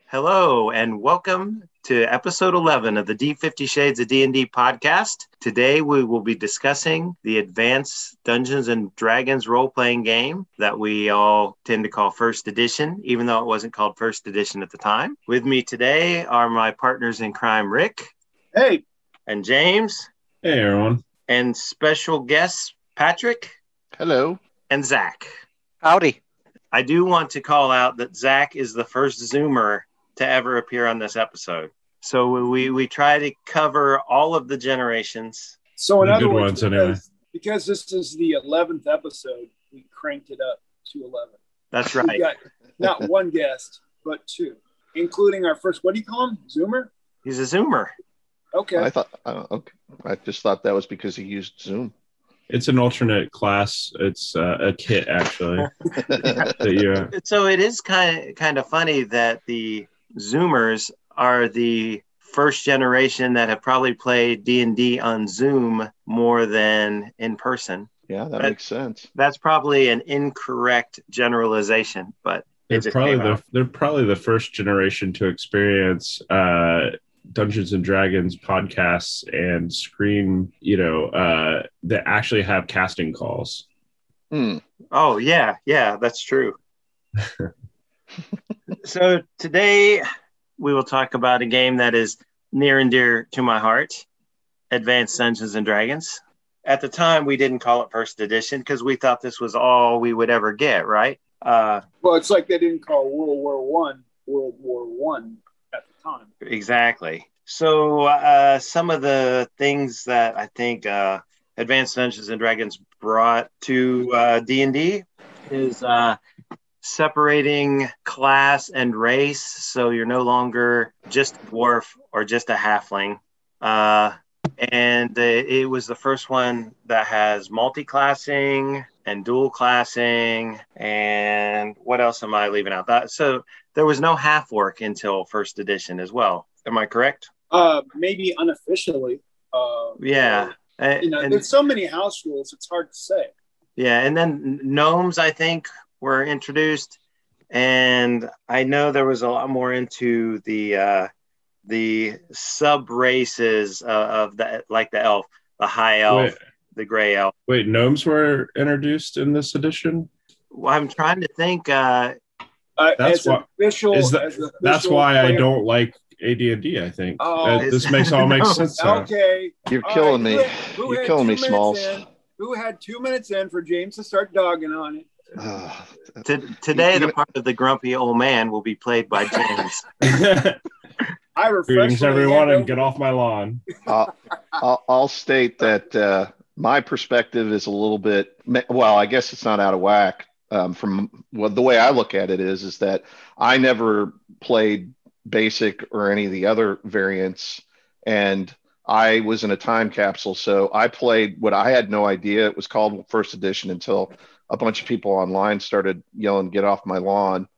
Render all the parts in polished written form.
Hello, and welcome to episode 11 of the D50 Shades of D&D podcast. Today, we will be discussing the Advanced Dungeons & Dragons role-playing game that we all tend to call First Edition, even though it wasn't called First Edition at the time. With me today are my partners in crime, Rick. Hey. And James. Hey, everyone. And special guests, Patrick. Hello. And Zach. Howdy. I do want to call out that Zach is the first Zoomer to ever appear on this episode. So we try to cover all of the generations. So in The other good words, ones, anyway. because this is the 11th episode, we cranked it up to 11. That's We right. got not one guest, but two, including our first, what do you call him? Zoomer? He's a Zoomer. Okay. I just thought that was because he used Zoom. It's an alternate class. It's a kit, actually. So it is kind of funny that the Zoomers are the first generation that have probably played D&D on Zoom more than in person. Yeah, that makes sense. That's probably an incorrect generalization, but they're probably the first generation to experience Dungeons and Dragons podcasts and screen, that actually have casting calls. Oh, yeah, that's true. So today we will talk about a game that is near and dear to my heart, Advanced Dungeons and Dragons. At the time, we didn't call it First Edition because we thought this was all we would ever get, right? Well, it's like they didn't call World War One at the time. Exactly. So some of the things that I think Advanced Dungeons and Dragons brought to D&D is separating class and race. So you're no longer just a dwarf or just a halfling. And it was the first one that has multi-classing and dual classing. And what else am I leaving out? So there was no half orc until First Edition as well. Am I correct? Maybe unofficially. Yeah. There's so many house rules, it's hard to say. Yeah, and then gnomes, I think, were introduced, and I know there was a lot more into the sub races of the, like the elf, the high elf, the gray elf. Wait, gnomes were introduced in this edition? Well, I'm trying to think. That's why I don't like AD&D, I think. This makes all makes sense now. Okay. You're killing me. You're killing me, Smalls. Who had 2 minutes in for James to start dogging on it? Today, the part of the grumpy old man will be played by James. Greetings, everyone, and get off my lawn. I'll state that my perspective is a little bit, well, I guess it's not out of whack. The way I look at it is that I never played Basic or any of the other variants, and I was in a time capsule, so I played what I had no idea it was called First Edition until a bunch of people online started yelling "Get off my lawn"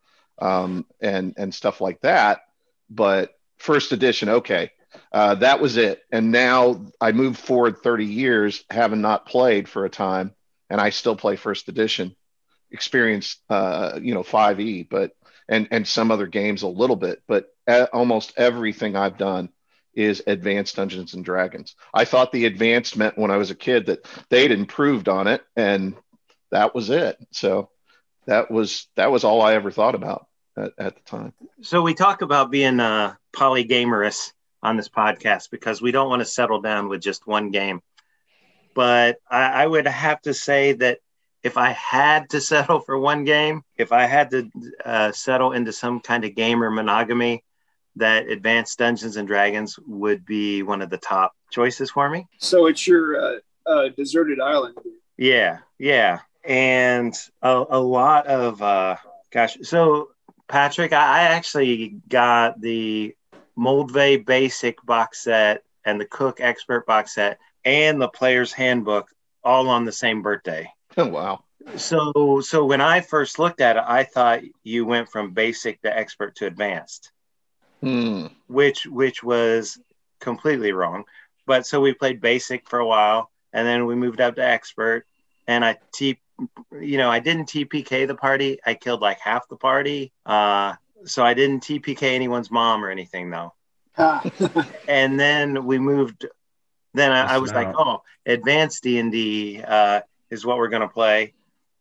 and stuff like that. But First Edition, okay, that was it. And now I moved forward 30 years, having not played for a time, and I still play First Edition. Experienced, 5e, but and some other games a little bit, but almost everything I've done is Advanced Dungeons and Dragons. I thought the advanced meant when I was a kid that they'd improved on it, and that was it. So that was all I ever thought about at the time. So we talk about being polygamerous on this podcast because we don't want to settle down with just one game. But I would have to say that if I had to settle for one game, if I had to settle into some kind of gamer monogamy, that Advanced Dungeons and Dragons would be one of the top choices for me. So it's your deserted island. Yeah. And a lot of, so Patrick, I actually got the Moldvay Basic box set and the Cook Expert box set and the Player's Handbook all on the same birthday. Oh, wow. So when I first looked at it, I thought you went from Basic to Expert to Advanced. Which was completely wrong. But so we played Basic for a while, and then we moved up to Expert, and I didn't TPK the party. I killed like half the party. So I didn't TPK anyone's mom or anything though. Ah. And then we moved. Then I was like, out. oh, advanced D&D is what we're going to play.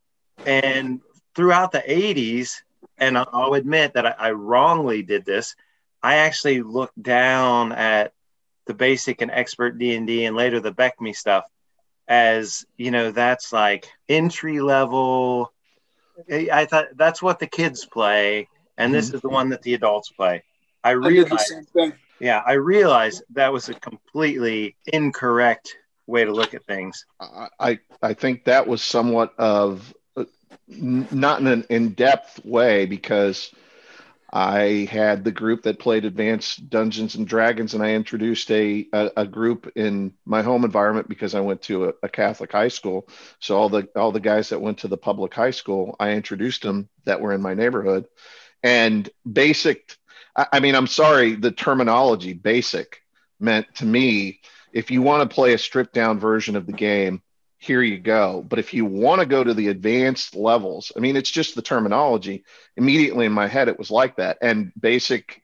And throughout the 80s, and I'll admit that I wrongly did this, I actually looked down at the basic and expert D&D and later the BECME stuff as, you know, that's like entry level. I thought that's what the kids play, and this is the one that the adults play. I I did the realized, same thing. yeah, I realized that was a completely incorrect way to look at things. I think that was somewhat of not in an in-depth way, because I had the group that played Advanced Dungeons and Dragons, and I introduced a group in my home environment because I went to a Catholic high school. So all the guys that went to the public high school, I introduced them that were in my neighborhood. And basic, I mean, I'm sorry, the terminology basic meant to me, if you want to play a stripped down version of the game, here you go. But if you want to go to the advanced levels, I mean, it's just the terminology. Immediately in my head, it was like that. And basic,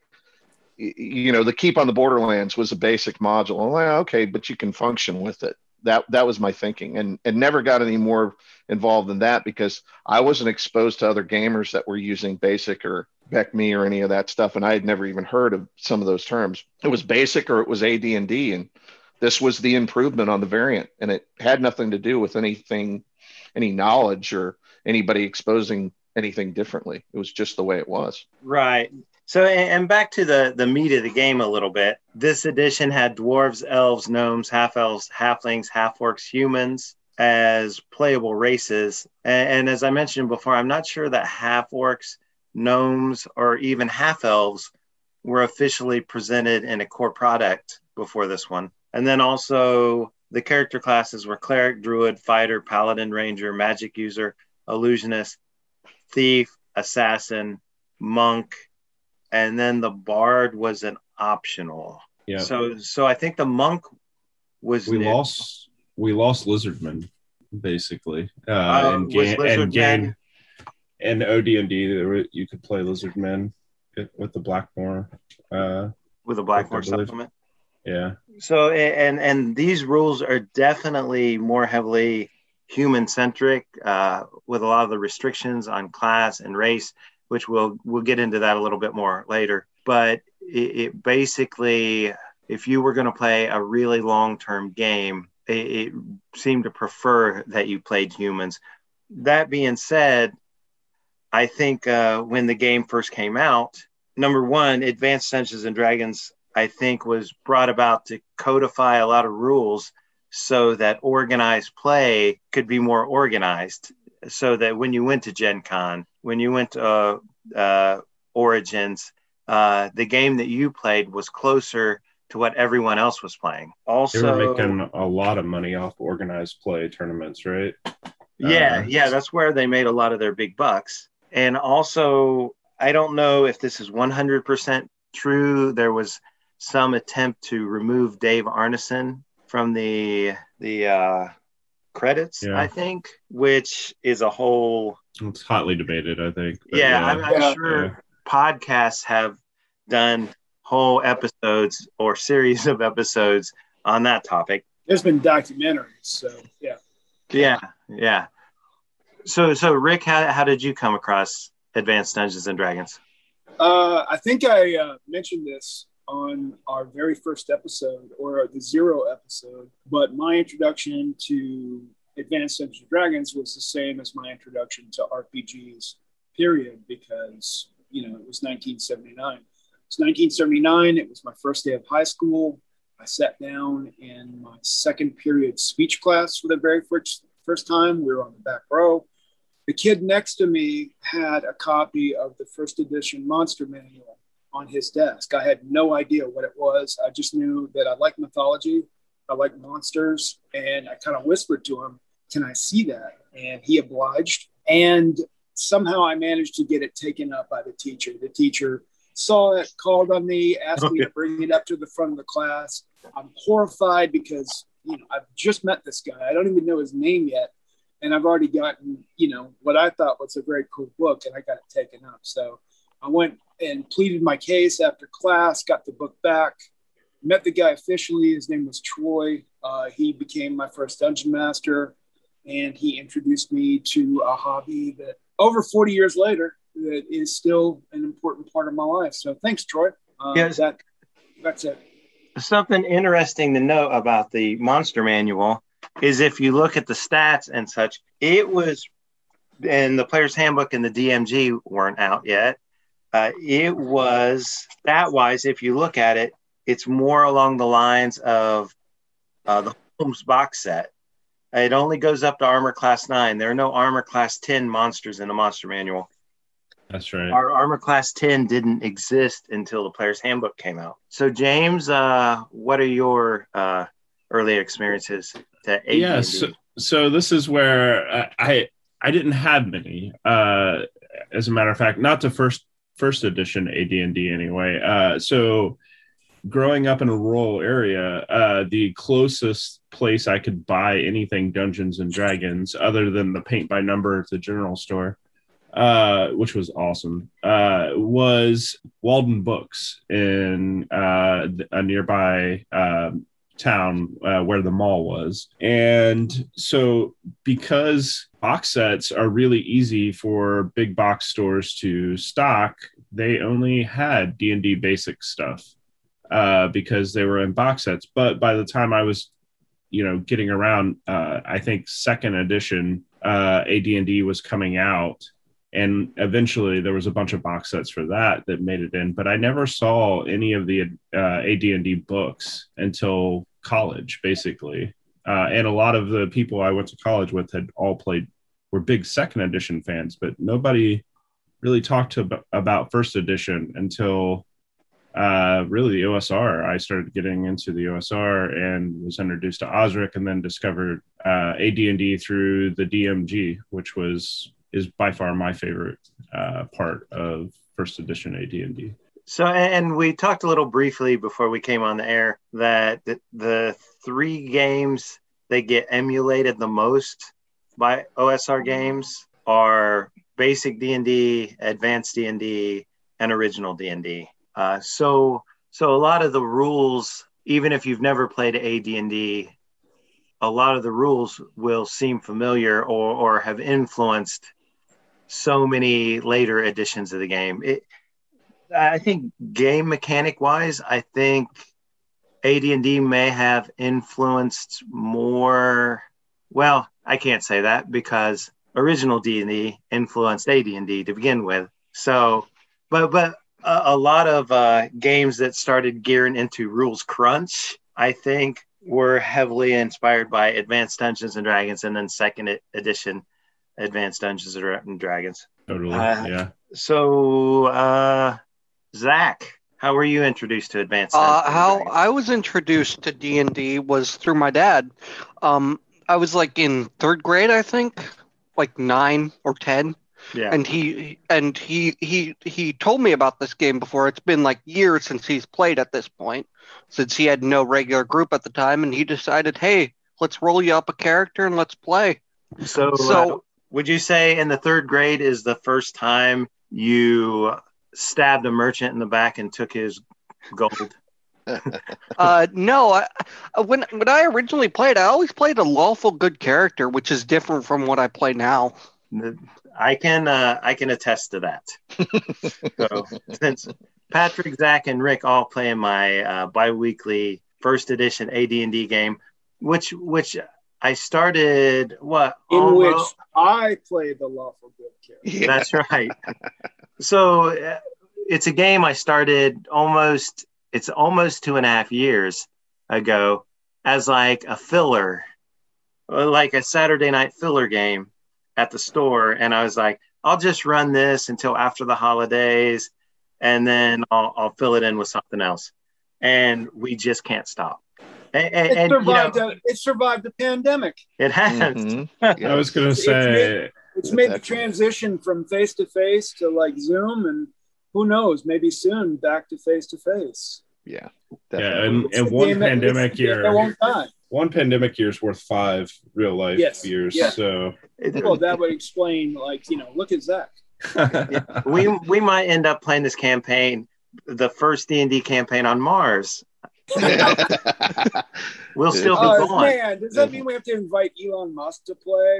you know, the Keep on the Borderlands was a basic module. I'm like, okay, but you can function with it. That was my thinking, and never got any more involved in that because I wasn't exposed to other gamers that were using basic or BECME or any of that stuff. And I had never even heard of some of those terms. It was basic or it was AD&D, and this was the improvement on the variant, and it had nothing to do with anything, any knowledge or anybody exposing anything differently. It was just the way it was. Right. So, and back to the meat of the game a little bit. This edition had dwarves, elves, gnomes, half-elves, halflings, half-orcs, humans as playable races. And as I mentioned before, I'm not sure that half-orcs, gnomes, or even half-elves were officially presented in a core product before this one. And then also the character classes were cleric, druid, fighter, paladin, ranger, magic user, illusionist, thief, assassin, monk, and then the bard was an optional. Yeah. So I think the monk was we new. lost Lizardman basically, Was Lizardman- and OD&D. You could play Lizardman with the Blackmore. With a Blackmore I believe. supplement. Yeah. So and these rules are definitely more heavily human centric, with a lot of the restrictions on class and race, which we'll get into that a little bit more later. But it basically, if you were going to play a really long-term game, it seemed to prefer that you played humans. That being said, I think when the game first came out, number one, Advanced Dungeons and Dragons, I think, was brought about to codify a lot of rules so that organized play could be more organized. So that when you went to Gen Con, when you went to Origins, the game that you played was closer to what everyone else was playing. Also, they were making a lot of money off organized play tournaments, right? Yeah, that's where they made a lot of their big bucks. And also, I don't know if this is 100% true. There was some attempt to remove Dave Arneson from the credits, I think, which is a whole... It's hotly debated, I think. I'm sure podcasts have done whole episodes or series of episodes on that topic. There's been documentaries, so yeah. Yeah. So Rick, how did you come across Advanced Dungeons and Dragons? I think I mentioned this on our very first episode, or the 0 episode, but my introduction to Advanced Dungeons and Dragons was the same as my introduction to RPGs, period, because, it was 1979. It's 1979. It was my first day of high school. I sat down in my second period speech class for the very first time. We were on the back row. The kid next to me had a copy of the first edition Monster Manual on his desk. I had no idea what it was. I just knew that I like mythology, I like monsters, and I kind of whispered to him, "Can I see that?" And he obliged. And somehow I managed to get it taken up by the teacher. The teacher saw it, called on me, asked me to bring it up to the front of the class. I'm horrified because, I've just met this guy. I don't even know his name yet. And I've already gotten, what I thought was a very cool book, and I got it taken up. So I went and pleaded my case after class, got the book back, met the guy officially. His name was Troy. He became my first dungeon master, and he introduced me to a hobby that over 40 years later, that is still an important part of my life. So thanks, Troy. Yes. That's it. Something interesting to note about the Monster Manual is if you look at the stats and such, it was, and the Player's Handbook and the DMG weren't out yet. It was, stat-wise, if you look at it, it's more along the lines of the Holmes box set. It only goes up to Armor Class 9. There are no Armor Class 10 monsters in the Monster Manual. That's right. Our Armor Class 10 didn't exist until the Player's Handbook came out. So, James, what are your early experiences to AD&D? Yeah, so this is where I didn't have many. As a matter of fact, not to first edition AD&D anyway. So growing up in a rural area, the closest place I could buy anything Dungeons and Dragons, other than the paint by number at the general store, which was awesome, was Walden Books in a nearby town where the mall was. And so because box sets are really easy for big box stores to stock, they only had D&D basic stuff because they were in box sets. But by the time I was, getting around, I think second edition AD&D was coming out. And eventually there was a bunch of box sets for that made it in, but I never saw any of the AD&D books until college, basically. And a lot of the people I went to college with had all were big second edition fans, but nobody really talked about first edition until really the OSR. I started getting into the OSR and was introduced to Osric, and then discovered AD&D through the DMG, which is by far my favorite part of first edition AD&D. So, and we talked a little briefly before we came on the air that the three games that get emulated the most by OSR games are basic D&D, advanced D&D, and original D&D. So a lot of the rules, even if you've never played AD&D, a lot of the rules will seem familiar or have influenced so many later editions of the game. I think game mechanic wise, I think AD&D may have influenced more. Well, I can't say that because original D&D influenced AD&D to begin with. So, but a lot of games that started gearing into rules crunch, I think, were heavily inspired by Advanced Dungeons and Dragons, and then second edition Advanced Dungeons and Dragons. Totally, yeah. So, Zach, how were you introduced to Advanced Dungeons and How Dragons? I was introduced to D&D was through my dad. I was like in third grade, I think, like 9 or 10. Yeah. And he told me about this game before. It's been like years since he's played at this point, since he had no regular group at the time, and he decided, hey, let's roll you up a character and let's play. So would you say in the third grade is the first time you stabbed a merchant in the back and took his gold? No, when I originally played, I always played a lawful good character, which is different from what I play now. I can attest to that. So since Patrick, Zach, and Rick all play in my bi-weekly first edition AD&D game, which I started which I played the lawful good character. Yeah. That's right. So it's a game I started almost 2.5 years ago as like a filler, like a Saturday night filler game at the store. And I was like, I'll just run this until after the holidays, and then I'll fill it in with something else. And we just can't stop. It survived the pandemic. It has. Mm-hmm. Yes. I was going to say, it's made the transition from face to face to like Zoom, and who knows, maybe soon back to face to face. Yeah, definitely. And one pandemic year, one pandemic year is worth 5 real life years. Yeah. So, well, that would explain, look at Zach. We might end up playing this campaign, the first D&D campaign on Mars. We'll still be Oh going. man, does that mean we have to invite Elon Musk to play?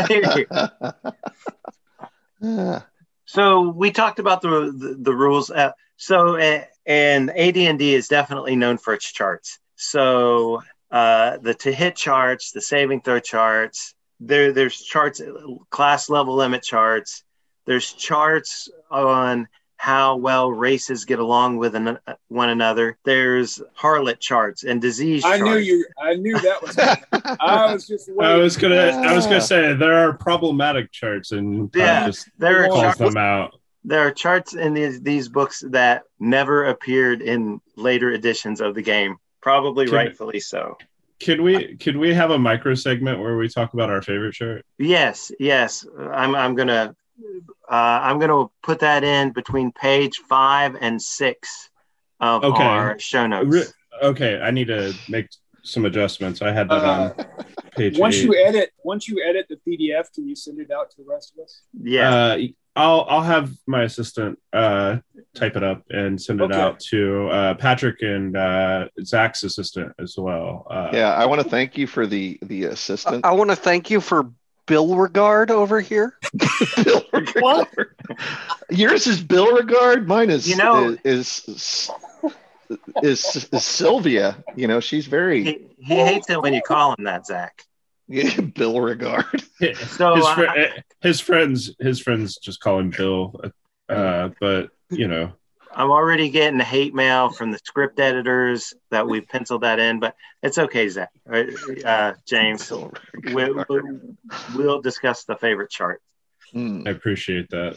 Maybe. So we talked about the rules. And AD&D is definitely known for its charts. So the to hit charts, the saving throw charts, there's charts, class level limit charts. There's charts on how well races get along with one another. There's harlot charts and disease charts. I knew that was coming. I was just waiting. I was gonna say there are problematic charts, and just there are calls charts, them out. There are charts in these books that never appeared in later editions of the game, probably rightfully so. Could we have a micro segment where we talk about our favorite chart? Yes. I'm gonna put that in between page 5 and 6 of our show notes. Okay, I need to make some adjustments. I had that on page 8. Once you edit the PDF, can you send it out to the rest of us? Yeah. I'll have my assistant type it up and send it out to Patrick and Zach's assistant as well. I want to thank you for the assistant. I want to thank you for Beauregard over here. Beauregard. Yours is Beauregard. Mine is is Sylvia. She's very. He hates it when you call him that, Zach. Yeah, Beauregard. So his friends just call him Bill, but I'm already getting hate mail from the script editors that we penciled that in, but it's okay, Zach. James, we'll discuss the favorite chart. I appreciate that.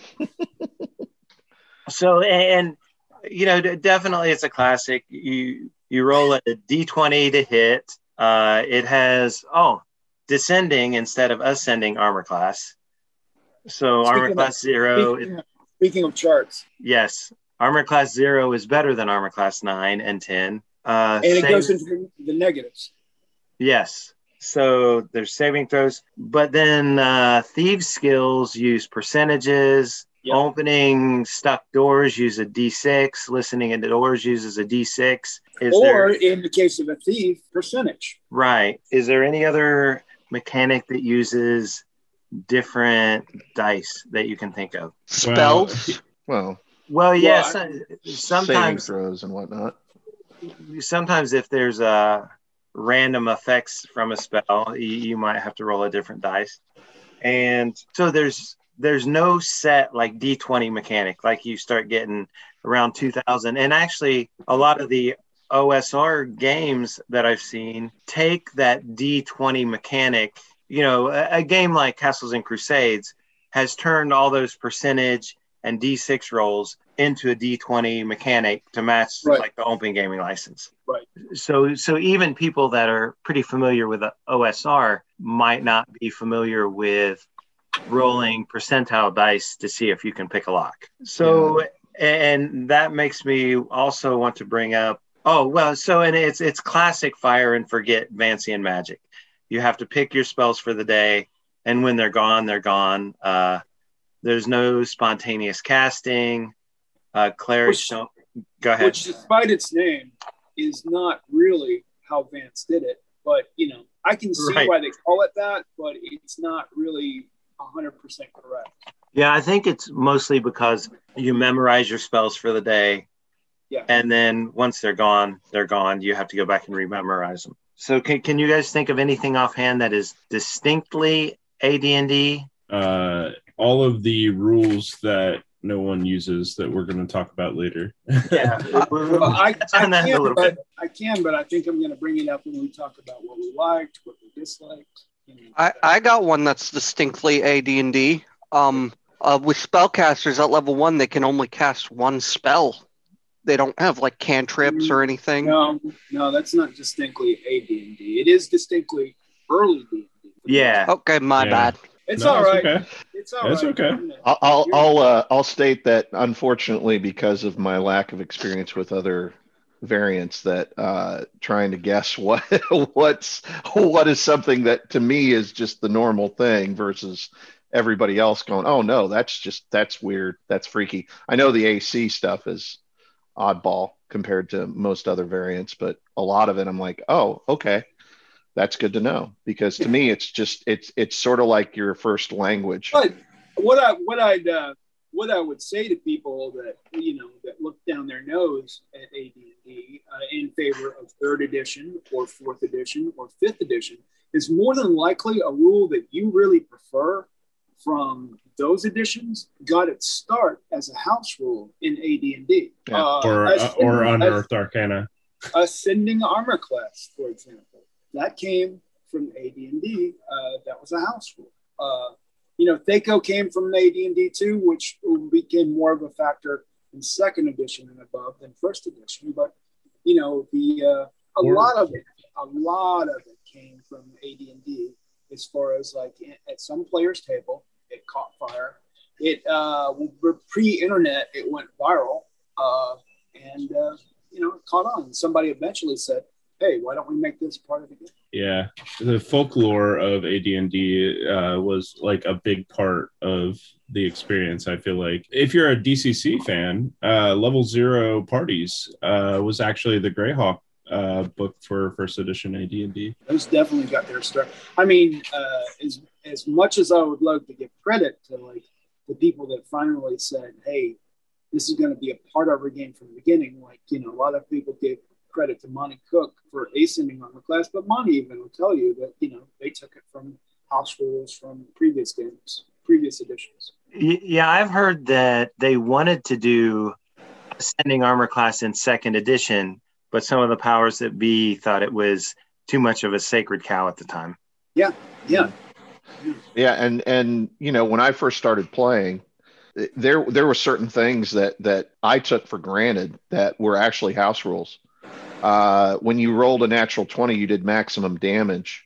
So, and definitely it's a classic. You roll a D20 to hit. It has descending instead of ascending armor class. So armor class 0. Speaking of charts, yes, armor class 0 is better than armor class 9 and 10. And it goes into the negatives. Yes. So there's saving throws, but then thieves skills use percentages. Yep. Opening stuck doors use a D6. Listening into doors uses a D6. In the case of a thief, percentage. Right. Is there any other mechanic that uses different dice that you can think of? Spells? Well, yes. Sometimes saving throws and whatnot. Sometimes if there's random effects from a spell, you might have to roll a different dice. And so there's no set like D20 mechanic, like you start getting around 2000. And actually a lot of the OSR games that I've seen take that D20 mechanic. A game like Castles and Crusades has turned all those percentage and D6 rolls into a D20 mechanic to match like the open gaming license. Right. So even people that are pretty familiar with the OSR might not be familiar with rolling percentile dice to see if you can pick a lock. So, and that makes me also want to bring up, and it's classic fire and forget Fancy and Magic. You have to pick your spells for the day, and when they're gone, they're gone. There's no spontaneous casting. Clerics don't. Go ahead. Which, despite its name, is not really how Vance did it. But, I can see why they call it that, but it's not really 100% correct. Yeah, I think it's mostly because you memorize your spells for the day. Yeah. And then once they're gone, they're gone. You have to go back and rememorize them. So can you guys think of anything offhand that is distinctly AD&D? All of the rules that no one uses that we're going to talk about later. Yeah. I can, but I think I'm going to bring it up when we talk about what we liked, what we disliked. I got one that's distinctly AD&D. With spellcasters at level 1, they can only cast one spell. They don't have like cantrips or anything. No, that's not distinctly AD&D. It is distinctly early D&D. Yeah. Okay, my bad. It's all right. Okay. It's all right. Okay. I'll state that unfortunately, because of my lack of experience with other variants, that trying to guess what is something that to me is just the normal thing versus everybody else going, oh no, that's weird, that's freaky. I know the AC stuff is oddball compared to most other variants, but a lot of it I'm like, oh, okay, that's good to know, because to me it's sort of like your first language. But what I would say to people that that look down their nose at AD&D in favor of third edition or fourth edition or fifth edition is more than likely a rule that you really prefer from those editions got its start as a house rule in AD&D. Yeah. Or Unearthed Arcana. Ascending Armor Class, for example, that came from AD&D. That was a house rule. Thaco came from AD&D 2, which became more of a factor in second edition and above than first edition. But a lot of it came from AD&D. As far as like at some players' table, it caught fire. It pre-internet, it went viral, and it caught on. Somebody eventually said, "Hey, why don't we make this part of the game?" Yeah, the folklore of AD&D was like a big part of the experience. I feel like if you're a DCC fan, Level Zero Parties was actually the Greyhawk book for first edition AD&D. Those definitely got their start. I mean, as much as I would love to give credit to like the people that finally said, "Hey, this is going to be a part of our game from the beginning," like a lot of people gave credit to Monty Cook for ascending Armor Class, but Monty even will tell you that they took it from house rules from previous games, previous editions. Yeah, I've heard that they wanted to do Ascending Armor Class in second edition, but some of the powers that be thought it was too much of a sacred cow at the time. Yeah. And when I first started playing, there were certain things that I took for granted that were actually house rules. When you rolled a natural 20, you did maximum damage.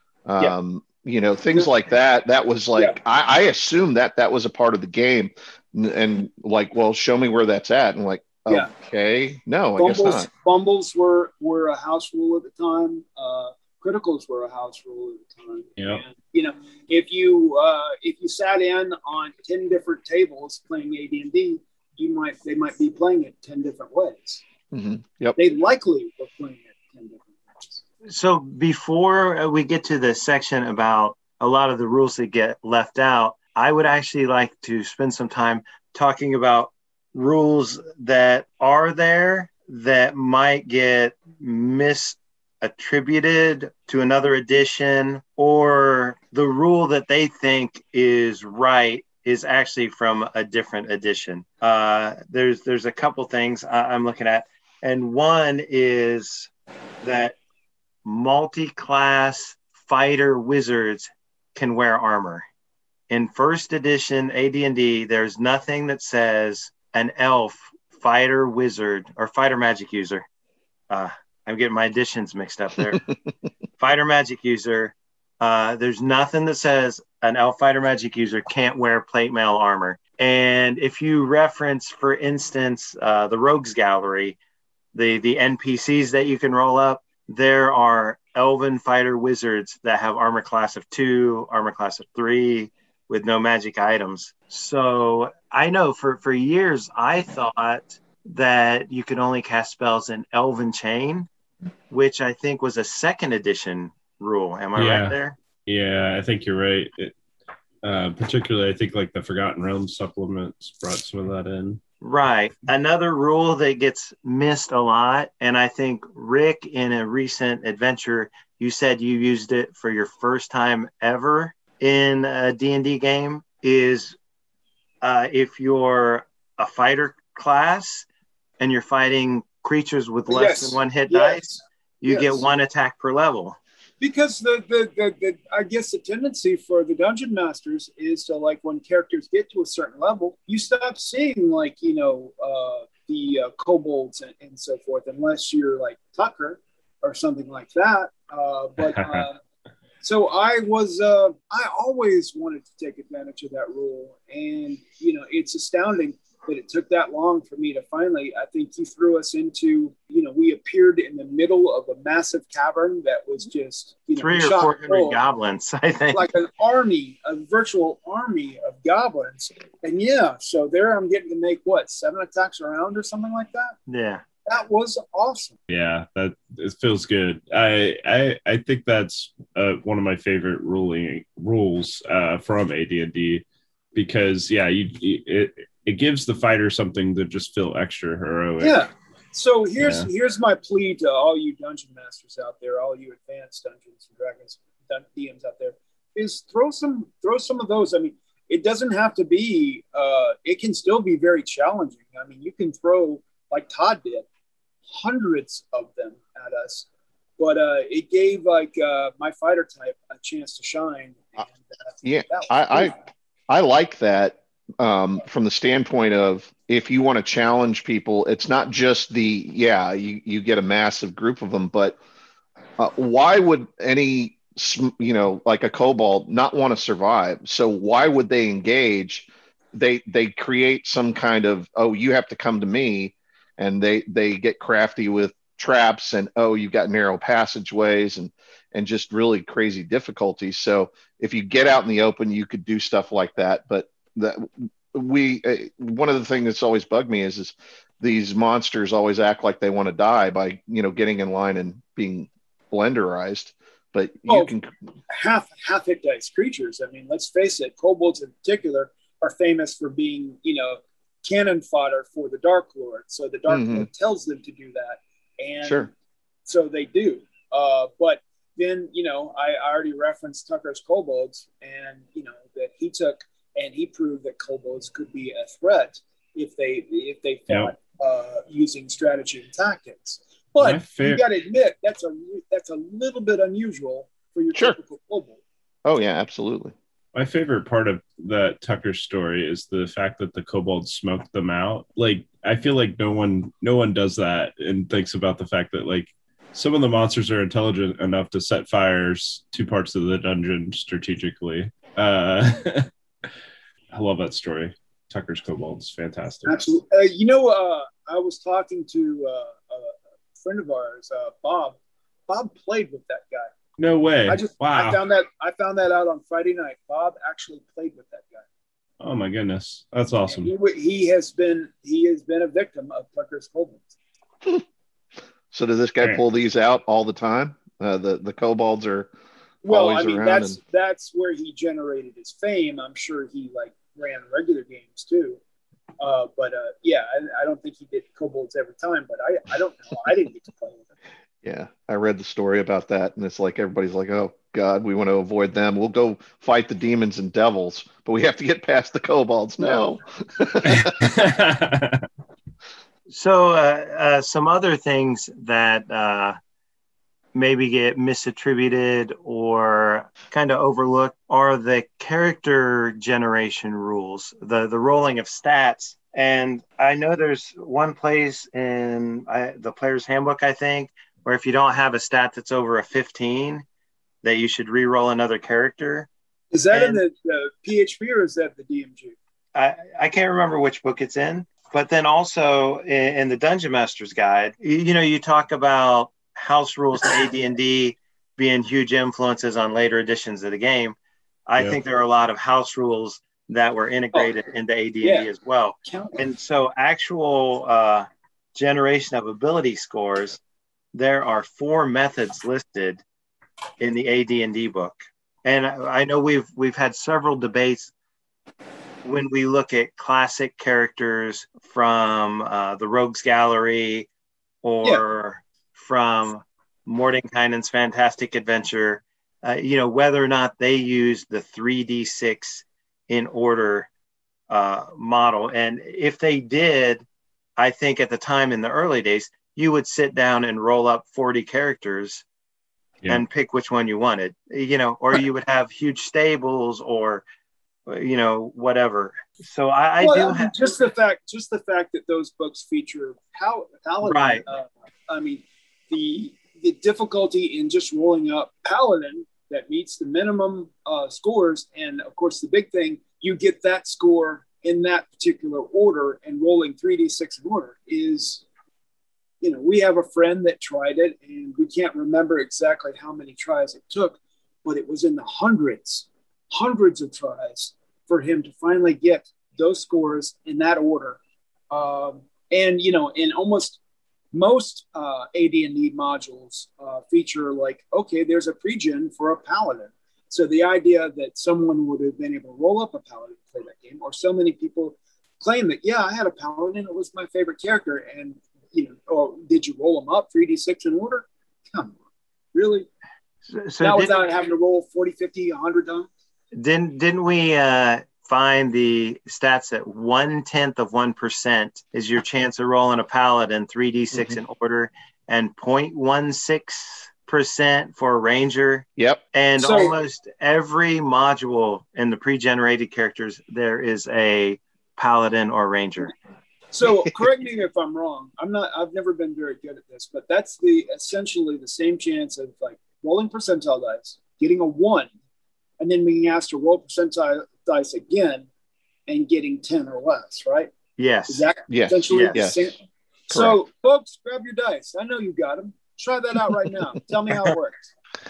Things like that. That was like, I assumed that was a part of the game, and like, well, show me where that's at. And like, okay, no, I guess not. Fumbles were a house rule at the time. Criticals were a house rule at the time. Yeah. And, if you sat in on 10 different tables playing AD&D, they might be playing it 10 different ways. Mm-hmm. Yep. They likely were playing it 10 different ways. So before we get to the section about a lot of the rules that get left out, I would actually like to spend some time talking about rules that are there that might get misattributed to another edition, or the rule that they think is right is actually from a different edition. There's a couple things I'm looking at, and one is that multi-class fighter wizards can wear armor. In first edition AD&D, there's nothing that says an elf fighter wizard or fighter magic user. I'm getting my editions mixed up there. Fighter magic user. There's nothing that says an elf fighter magic user can't wear plate mail armor. And if you reference, for instance, the Rogues Gallery, the NPCs that you can roll up, there are elven fighter wizards that have armor class of 2, armor class of 3, with no magic items. So I know for years I thought that you could only cast spells in Elven Chain, which I think was a second edition rule. Am I right there? Yeah, I think you're right. Particularly, I think like the Forgotten Realms supplements brought some of that in. Right. Another rule that gets missed a lot, and I think Rick, in a recent adventure, you said you used it for your first time ever in a D&D game, is if you're a fighter class and you're fighting creatures with less than one hit dice, you get one attack per level. Because the I guess the tendency for the dungeon masters is to, like, when characters get to a certain level, you stop seeing like the kobolds and so forth, unless you're like Tucker or something like that. So I always wanted to take advantage of that rule, and it's astounding that it took that long for me to finally. I think he threw us into we we appeared in the middle of a massive cavern that was just 300 or 400 goblins, I think. Like an army, a virtual army of goblins. And so there I'm getting to make 7 attacks around or something like that. Yeah. That was awesome. Yeah, that it feels good. I think that's one of my favorite rules from AD&D, because it gives the fighter something to just feel extra heroic. Yeah. So here's my plea to all you dungeon masters out there, all you advanced Dungeons and Dragons DMs out there, is throw some of those. I mean, it doesn't have to be. It can still be very challenging. I mean, you can throw, like Todd did, hundreds of them at us, but it gave my fighter type a chance to shine. And, I like that from the standpoint of, if you want to challenge people, it's not just you get a massive group of them, but why would any like a kobold not want to survive? So why would they engage? They create some kind of, you have to come to me. And they get crafty with traps, and you've got narrow passageways and just really crazy difficulties. So if you get out in the open, you could do stuff like that. But one of the things that's always bugged me is these monsters always act like they want to die by getting in line and being blenderized. But you can half hit dice creatures. I mean, let's face it, kobolds in particular are famous for being cannon fodder for the Dark Lord. So the Dark Lord tells them to do that. And so they do. But then, I already referenced Tucker's kobolds, and, that he took and he proved that kobolds could be a threat if they fought using strategy and tactics. But you got to admit, that's a little bit unusual for your typical kobold. Oh, yeah, absolutely. My favorite part of that Tucker story is the fact that the kobolds smoked them out. Like, I feel like no one does that and thinks about the fact that, like, some of the monsters are intelligent enough to set fires to parts of the dungeon strategically. I love that story. Tucker's kobolds, fantastic. Absolutely. I was talking to a friend of ours, Bob. Bob played with that guy. No way. I found that out on Friday night. Bob actually played with that guy. Oh my goodness. That's awesome. He has been a victim of Tucker's kobolds. So does this guy pull these out all the time? The kobolds are always around. That's where he generated his fame. I'm sure he ran regular games too. I don't think he did kobolds every time, but I don't know. I didn't get to play with him. Yeah, I read the story about that, and it's like everybody's like, "Oh God, we want to avoid them. We'll go fight the demons and devils, but we have to get past the kobolds." No. So, some other things that maybe get misattributed or kind of overlooked are the character generation rules, the rolling of stats. And I know there's one place in the Player's Handbook, I think, where if you don't have a stat that's over a 15, that you should re-roll another character. Is that in the PHP or is that the DMG? I can't remember which book it's in. But then also in the Dungeon Master's Guide, you talk about house rules to AD&D being huge influences on later editions of the game. I think there are a lot of house rules that were integrated into AD&D as well. And so actual generation of ability scores, there are 4 methods listed in the AD&D book. And I know we've had several debates when we look at classic characters from the Rogues Gallery or from Mordenkainen's Fantastic Adventure, whether or not they use the 3d6 in order model. And if they did, I think at the time in the early days, you would sit down and roll up 40 characters and pick which one you wanted, or you would have huge stables or, whatever. So I do have just the fact that those books feature Paladin. Right. The difficulty in just rolling up Paladin that meets the minimum scores, and of course the big thing, you get that score in that particular order, and rolling 3d6 in order is we have a friend that tried it, and we can't remember exactly how many tries it took, but it was in the hundreds of tries for him to finally get those scores in that order. And in almost most AD&D modules feature like, okay, there's a pre-gen for a paladin. So the idea that someone would have been able to roll up a paladin to play that game, or so many people claim that, yeah, I had a paladin, it was my favorite character, and or did you roll them up 3d6 in order? Come on, really? So now without having to roll 40, 50, 100 times? Didn't we find the stats at 0.1% is your chance of rolling a paladin 3d6 in order, and 0.16% for a ranger? Yep. And almost every module in the pre-generated characters, there is a paladin or ranger. So correct me if I'm wrong. I've never been very good at this, but that's essentially the same chance of like rolling percentile dice, getting a 1, and then being asked to roll percentile dice again and getting 10 or less, right? Yes. Is that essentially the same? Correct. So folks, grab your dice. I know you got them. Try that out right now. Tell me how it works.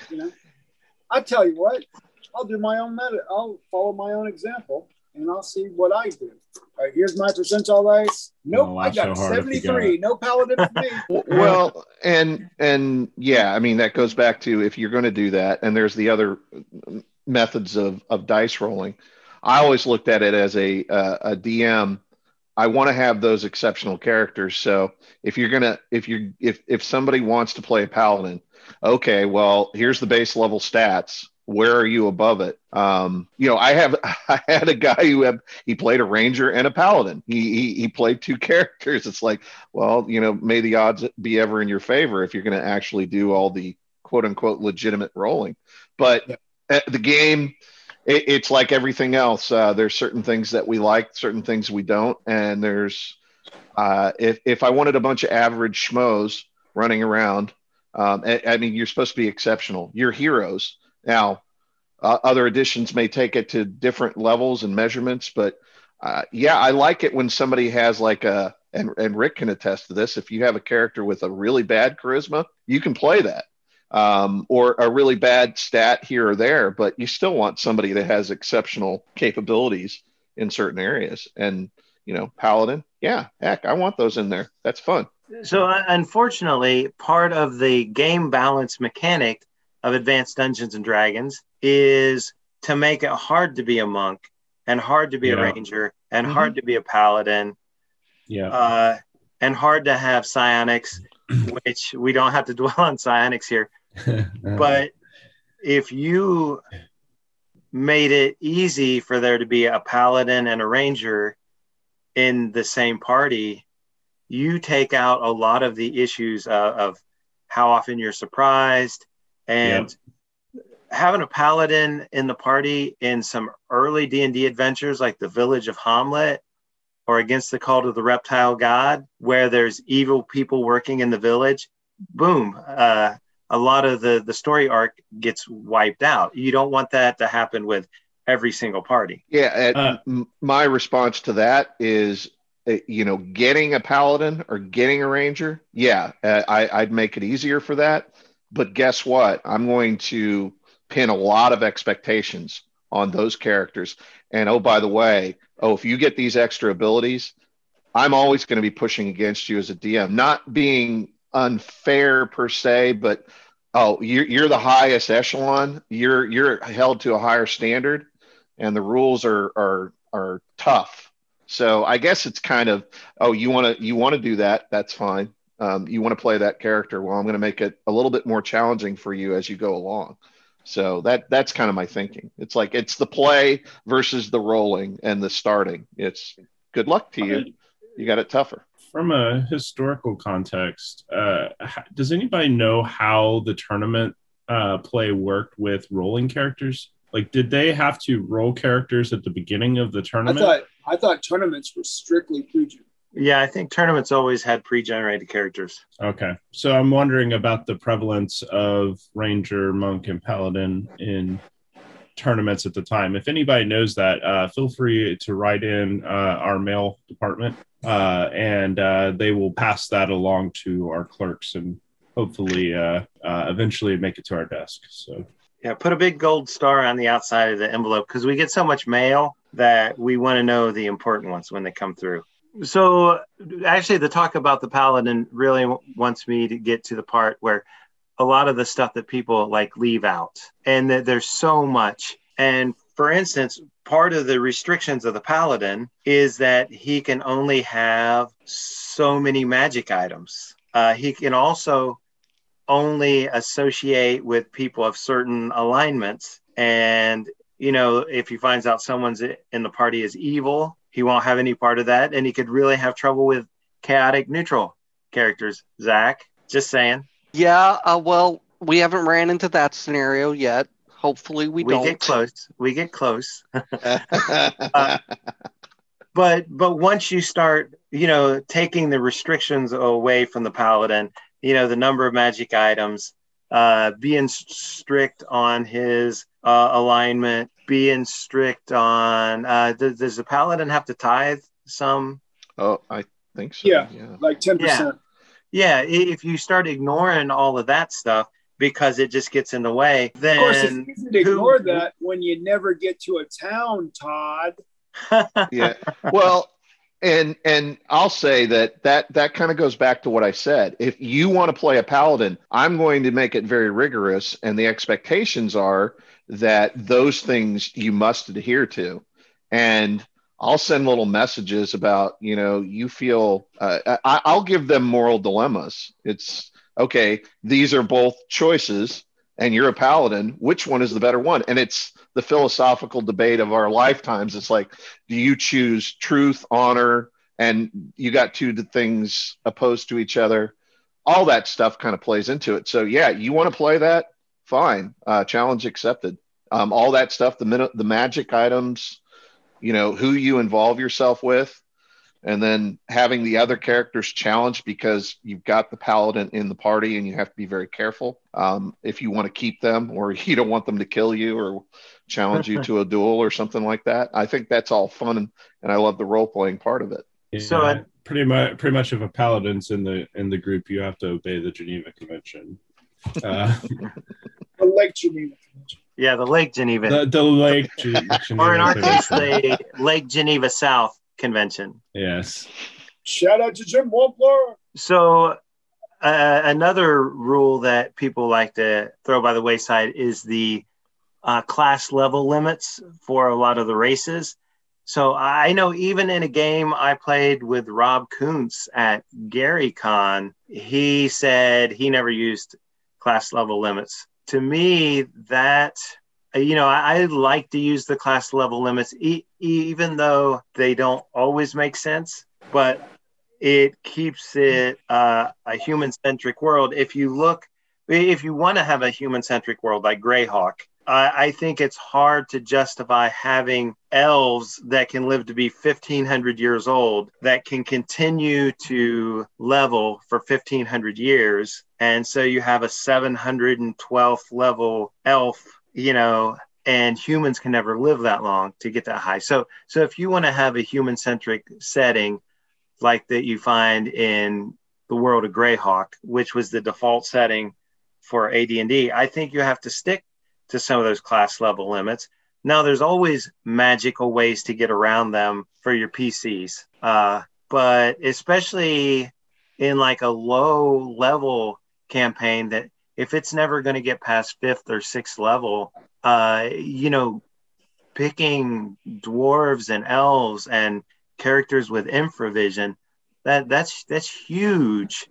I tell you what, I'll do my own I'll follow my own example, and I'll see what I do. All right, here's my percentile dice. Nope, I got 73. No paladin for me. Well, and yeah, I mean, that goes back to, if you're going to do that, and there's the other methods of dice rolling. I always looked at it as a DM. I want to have those exceptional characters. So if somebody wants to play a paladin, okay, well, here's the base level stats. Where are you above it? I had a guy he played a ranger and a paladin. He played 2 characters. It's like, well, may the odds be ever in your favor if you're going to actually do all the quote unquote legitimate rolling. But the game, it's like everything else. There's certain things that we like, certain things we don't. And there's, if I wanted a bunch of average schmoes running around, I mean, you're supposed to be exceptional. You're heroes. Now, other editions may take it to different levels and measurements, but I like it when somebody has like and Rick can attest to this, if you have a character with a really bad charisma, you can play that. Or a really bad stat here or there, but you still want somebody that has exceptional capabilities in certain areas. And, paladin, heck, I want those in there. That's fun. So unfortunately, part of the game balance mechanic of Advanced Dungeons and Dragons is to make it hard to be a monk and hard to be a ranger and hard to be a paladin. And hard to have psionics, which we don't have to dwell on psionics here. But if you made it easy for there to be a paladin and a ranger in the same party, you take out a lot of the issues of how often you're surprised. And having a paladin in the party in some early D&D adventures like the Village of Hamlet or Against the Call to the Reptile God, where there's evil people working in the village, boom, a lot of the story arc gets wiped out. You don't want that to happen with every single party. My response to that is, getting a paladin or getting a ranger, I'd make it easier for that. But guess what? I'm going to pin a lot of expectations on those characters. And oh, by the way, if you get these extra abilities, I'm always going to be pushing against you as a DM, not being unfair per se, but you're the highest echelon. You're held to a higher standard, and the rules are tough. So I guess it's kind of, you want to do that? That's fine. You want to play that character? Well, I'm going to make it a little bit more challenging for you as you go along. So that's kind of my thinking. It's like, it's the play versus the rolling and the starting. It's good luck to you. You got it tougher. From a historical context, does anybody know how the tournament play worked with rolling characters? Like, did they have to roll characters at the beginning of the tournament? I thought tournaments were strictly pre-gen. Yeah, I think tournaments always had pre-generated characters. Okay. So I'm wondering about the prevalence of Ranger, Monk, and Paladin in tournaments at the time. If anybody knows that, feel free to write in our mail department, and they will pass that along to our clerks and hopefully eventually make it to our desk. So yeah, put a big gold star on the outside of the envelope because we get so much mail that we want to know the important ones when they come through. So actually, the talk about the Paladin really wants me to get to the part where a lot of the stuff that people like leave out, and that there's so much. And for instance, part of the restrictions of the Paladin is that he can only have so many magic items. He can also only associate with people of certain alignments. And, you know, if he finds out someone's in the party is evil, he won't have any part of that. And he could really have trouble with chaotic neutral characters. Zach, just saying. Yeah, well, we haven't ran into that scenario yet. Hopefully we don't. We get close. But once you start, you know, taking the restrictions away from the Paladin, you know, the number of magic items, being strict on his alignment, being strict on, does the Paladin have to tithe some? Oh, I think so. Yeah. Like 10%. Yeah, if you start ignoring all of that stuff because it just gets in the way, then... Of course, it's easy to ignore that when you never get to a town, Todd. Yeah. Well, and I'll say that kind of goes back to what I said. If you want to play a Paladin, I'm going to make it very rigorous, and the expectations are that those things you must adhere to. And I'll send little messages about, you know, you feel, I'll give them moral dilemmas. It's, okay, these are both choices and you're a Paladin. Which one is the better one? And it's the philosophical debate of our lifetimes. It's like, do you choose truth, honor, and you got two things opposed to each other? All that stuff kind of plays into it. So yeah, you want to play that? Fine. Challenge accepted. All that stuff, the magic items, you know, who you involve yourself with, and then having the other characters challenged because you've got the Paladin in the party and you have to be very careful if you want to keep them or you don't want them to kill you or challenge you to a duel or something like that. I think that's all fun, and I love the role-playing part of it. Yeah, so pretty much if a Paladin's in the group, you have to obey the Geneva Convention. The Lake Geneva Convention. Yeah, the Lake Geneva. The Lake Geneva. Or in our case, the Lake Geneva South Convention. Yes. Shout out to Jim Wampler. So another rule that people like to throw by the wayside is the class level limits for a lot of the races. So I know even in a game I played with Rob Kuntz at GaryCon, he said he never used class level limits. To me, that, you know, I like to use the class level limits, even though they don't always make sense, but it keeps it a human-centric world. If you want to have a human-centric world like Greyhawk, I think it's hard to justify having elves that can live to be 1,500 years old that can continue to level for 1,500 years. And so you have a 712th level elf, you know, and humans can never live that long to get that high. So if you want to have a human-centric setting like that you find in the world of Greyhawk, which was the default setting for AD&D, I think you have to stick to some of those class level limits. Now, there's always magical ways to get around them for your PCs, but especially in like a low level campaign, that if it's never going to get past 5th or 6th level, you know, picking dwarves and elves and characters with infravision, that's huge.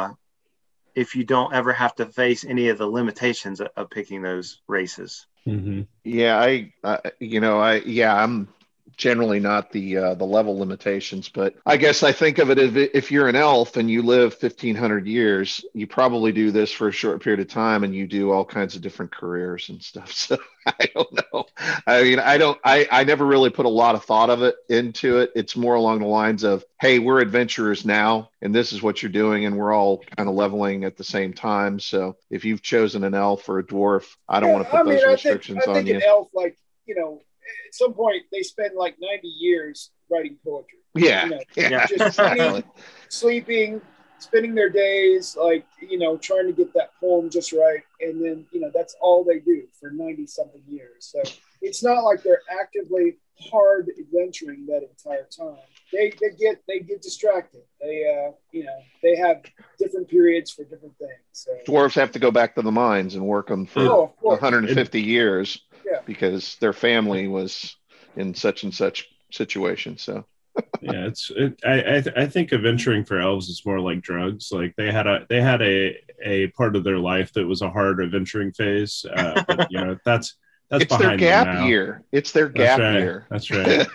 If you don't ever have to face any of the limitations of picking those races. Mm-hmm. Yeah, I'm generally not the level limitations. But I guess I think of it as if you're an elf and you live 1,500 years, you probably do this for a short period of time, and you do all kinds of different careers and stuff. So I don't know. I mean, I never really put a lot of thought of it into it. It's more along the lines of, hey, we're adventurers now, and this is what you're doing, and we're all kind of leveling at the same time. So if you've chosen an elf or a dwarf, I don't want to put those restrictions I think on an you. elf, like, at some point they spend like 90 years writing poetry. Yeah, Just exactly. sleeping, spending their days, like, trying to get that poem just right. And then, that's all they do for 90 something years. So it's not like they're actively hard adventuring that entire time. They get distracted. They have different periods for different things. So Dwarves have to go back to the mines and work them for of course. 150 years Yeah. because their family was in such and such situation. So Yeah, I think adventuring for elves is more like drugs. Like they had a part of their life that was a hard adventuring phase. But that's it's their behind them gap now. year. It's their gap year. That's right.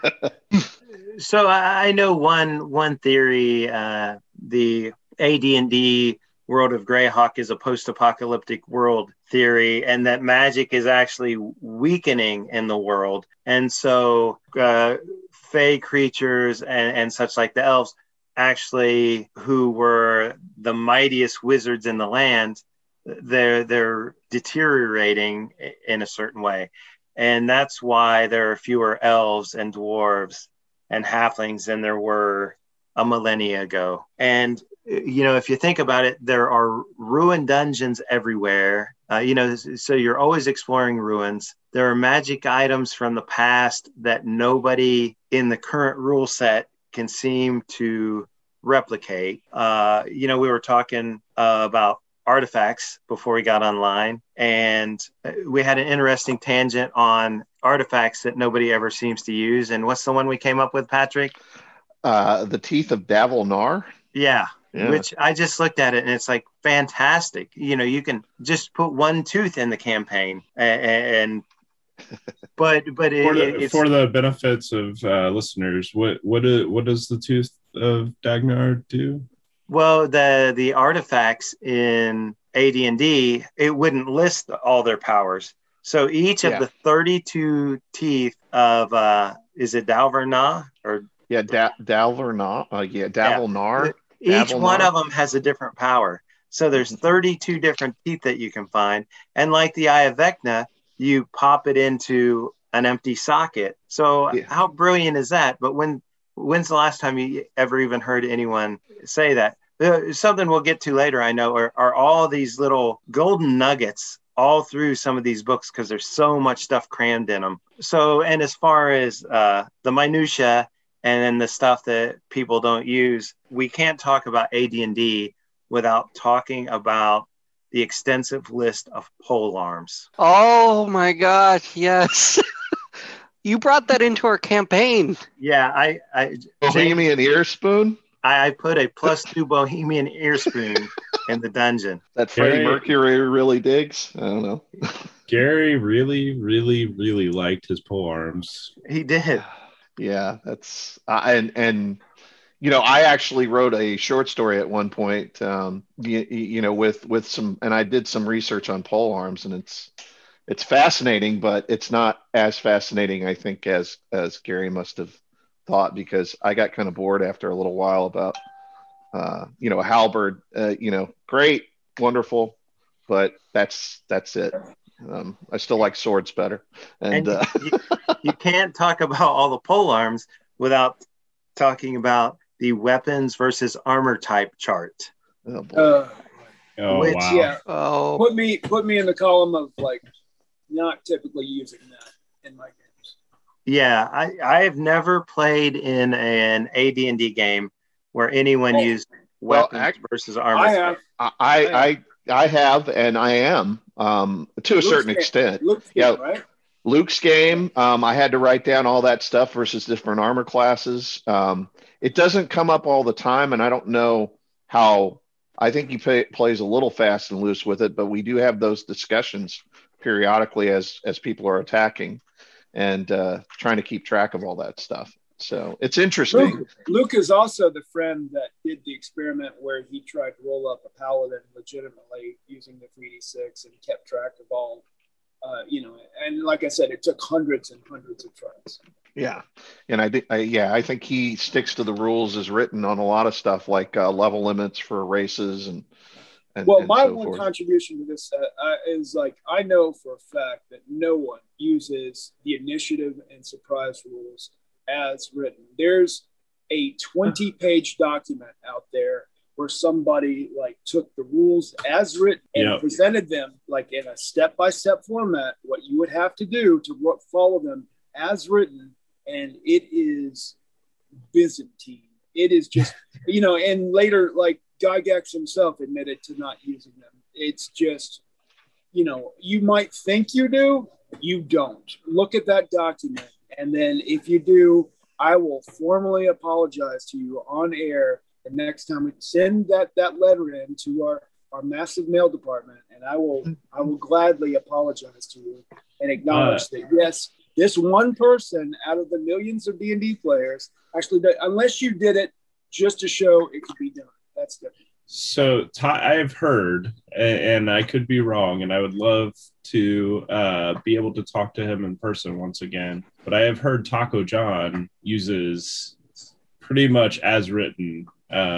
So I know one theory. The AD&D World of Greyhawk is a post-apocalyptic world theory, and that magic is actually weakening in the world, and so fey creatures and such like the elves, actually, who were the mightiest wizards in the land, they're deteriorating in a certain way, and that's why there are fewer elves and dwarves and halflings than there were a millennia ago. And if you think about it, there are ruined dungeons everywhere. So you're always exploring ruins. There are magic items from the past that nobody in the current rule set can seem to replicate. We were talking about artifacts before we got online, and we had an interesting tangent on artifacts that nobody ever seems to use. And what's the one we came up with, Patrick? The Teeth of Davulnar. Yeah. Which I just looked at it and it's like fantastic. You can just put one tooth in the campaign, but for the benefits of listeners, what does the Tooth of Dagnar do? Well, the artifacts in AD&D, it wouldn't list all their powers. So each of the 32 teeth of is it Dalvarna or Dalvarna? Davulnar. Each one of them has a different power. So there's 32 different teeth that you can find. And like the Eye of Vecna, you pop it into an empty socket. So how brilliant is that? But when's the last time you ever even heard anyone say that? Something we'll get to later, I know, are all these little golden nuggets all through some of these books because there's so much stuff crammed in them. So, and as far as the minutia and then the stuff that people don't use, we can't talk about AD&D without talking about the extensive list of pole arms. Oh my gosh, yes. You brought that into our campaign. Yeah, Bohemian Ear Spoon? I put a +2 Bohemian Ear Spoon in the dungeon. That Freddie Mercury really digs? I don't know. Gary really, really, really liked his pole arms. He did. Yeah, that's and I actually wrote a short story at one point, with some, and I did some research on pole arms, and it's fascinating, but it's not as fascinating, I think, as Gary must have thought, because I got kind of bored after a little while about, a halberd, great, wonderful, but that's it. I still like swords better. And you can't talk about all the pole arms without talking about the weapons versus armor type chart. Oh, boy. Wow. Yeah. Oh. Put me in the column of like not typically using that in my games. Yeah, I've never played in an AD&D game where anyone used weapons versus armor. I have, and I am to a certain extent. Right? Luke's game. I had to write down all that stuff versus different armor classes. It doesn't come up all the time, and I don't know how. I think he plays a little fast and loose with it, but we do have those discussions periodically as people are attacking. and trying to keep track of all that stuff. So it's interesting. Luke is also the friend that did the experiment where he tried to roll up a paladin legitimately using the 3d6 and kept track of all, and like I said, it took hundreds and hundreds of tries. Yeah, and I think he sticks to the rules as written on a lot of stuff, like level limits for races and my so one forth. contribution to this is like, I know for a fact that no one uses the initiative and surprise rules as written. There's a 20-page document out there where somebody like took the rules as written and presented them like in a step-by-step format, what you would have to do to follow them as written. And it is Byzantine. It is just, and later, like, Gygax himself admitted to not using them. It's just, you might think you do, you don't. Look at that document. And then if you do, I will formally apologize to you on air. And next time we send that letter in to our massive mail department, and I will gladly apologize to you and acknowledge that, yes, this one person out of the millions of D&D players actually did, unless you did it just to show it could be done. That's different. So I've heard, and I could be wrong, and I would love to be able to talk to him in person once again, but I have heard Taco John uses pretty much as written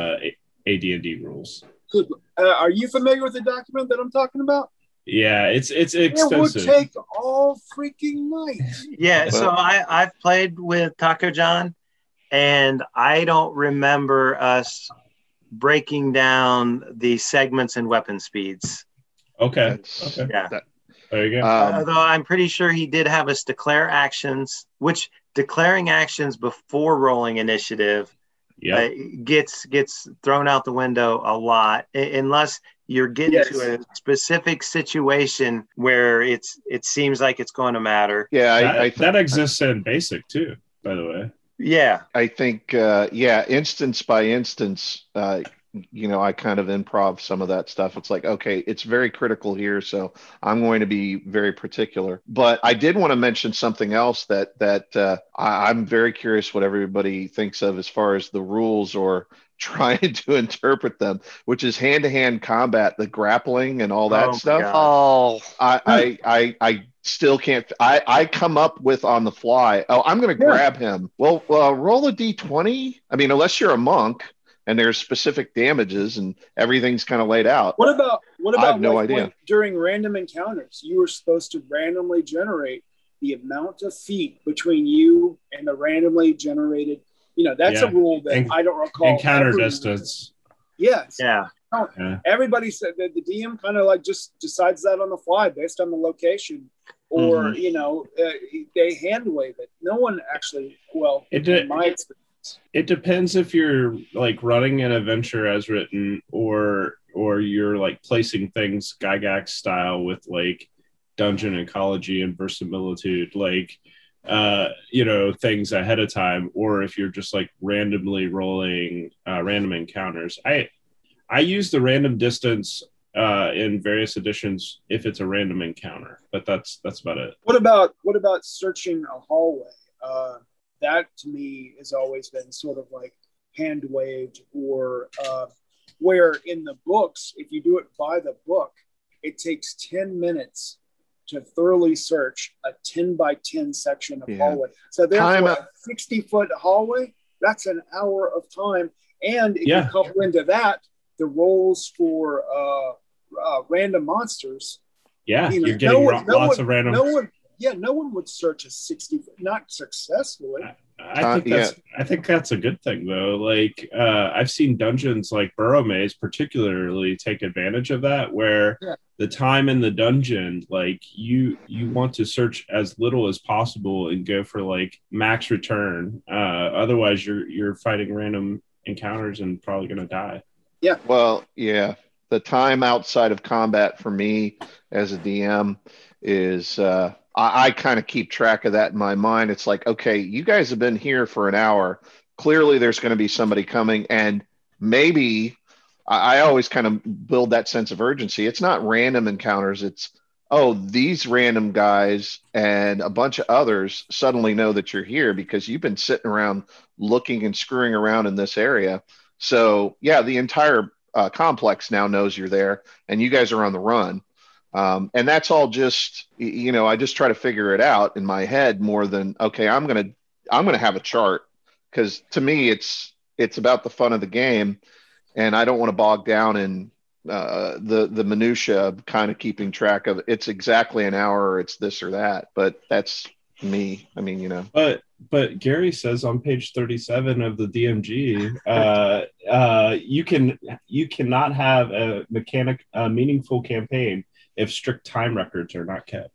AD&D rules. Good. Are you familiar with the document that I'm talking about? Yeah, it's extensive. It would take all freaking night. Yeah, so I've played with Taco John, and I don't remember us breaking down the segments and weapon speeds. Okay. Yeah. There you go. Although I'm pretty sure he did have us declare actions, which declaring actions before rolling initiative gets thrown out the window a lot, unless you're getting to a specific situation where it seems like it's going to matter. Yeah, that exists in basic too, by the way. Yeah, I think instance by instance, I kind of improv some of that stuff. It's like, okay, it's very critical here, so I'm going to be very particular. But I did want to mention something else that I'm very curious what everybody thinks of as far as the rules or trying to interpret them, which is hand-to-hand combat, the grappling and all that stuff. I still can't. I come up with on the fly. Oh, I'm going to grab him. Well, roll a d20. I mean, unless you're a monk and there's specific damages and everything's kind of laid out. What about? I have no idea. During random encounters, you were supposed to randomly generate the amount of feet between you and the randomly generated. That's a rule that I don't recall. Encounter distance. Yes. Yeah. Everybody said that the DM kind of like just decides that on the fly based on the location, or they hand wave it. No one actually. Well, in my experience, it depends if you're like running an adventure as written, or you're like placing things Gygax style with like dungeon ecology and verisimilitude, like things ahead of time, or if you're just like randomly rolling random encounters. I use the random distance in various editions if it's a random encounter, but that's about it. What about searching a hallway? That to me has always been sort of like hand waved, or where in the books, if you do it by the book, it takes 10 minutes to thoroughly search a 10 by 10 section of hallway. So therefore, a 60-foot hallway, that's an hour of time. And if you couple into that the rolls for random monsters. Yeah, you're getting lots of random. No one would search a 60-foot, not successfully. I think that's a good thing though. Like I've seen dungeons like Burrow Maze particularly take advantage of that, where the time in the dungeon, like you want to search as little as possible and go for like max return. Otherwise, you're fighting random encounters and probably going to die. Yeah. Well, yeah. The time outside of combat for me as a DM is I kind of keep track of that in my mind. It's like, okay, you guys have been here for an hour. Clearly there's going to be somebody coming, and maybe I always kind of build that sense of urgency. It's not random encounters. It's oh, these random guys and a bunch of others suddenly know that you're here because you've been sitting around looking and screwing around in this area. So, yeah, the entire complex now knows you're there and you guys are on the run. And that's all just, I just try to figure it out in my head more than, okay, I'm going to have a chart because to me, it's about the fun of the game. And I don't want to bog down in the minutia of kind of keeping track of it's exactly an hour or it's this or that. But that's me. I mean, But Gary says on page 37 of the DMG, you cannot have a meaningful campaign if strict time records are not kept.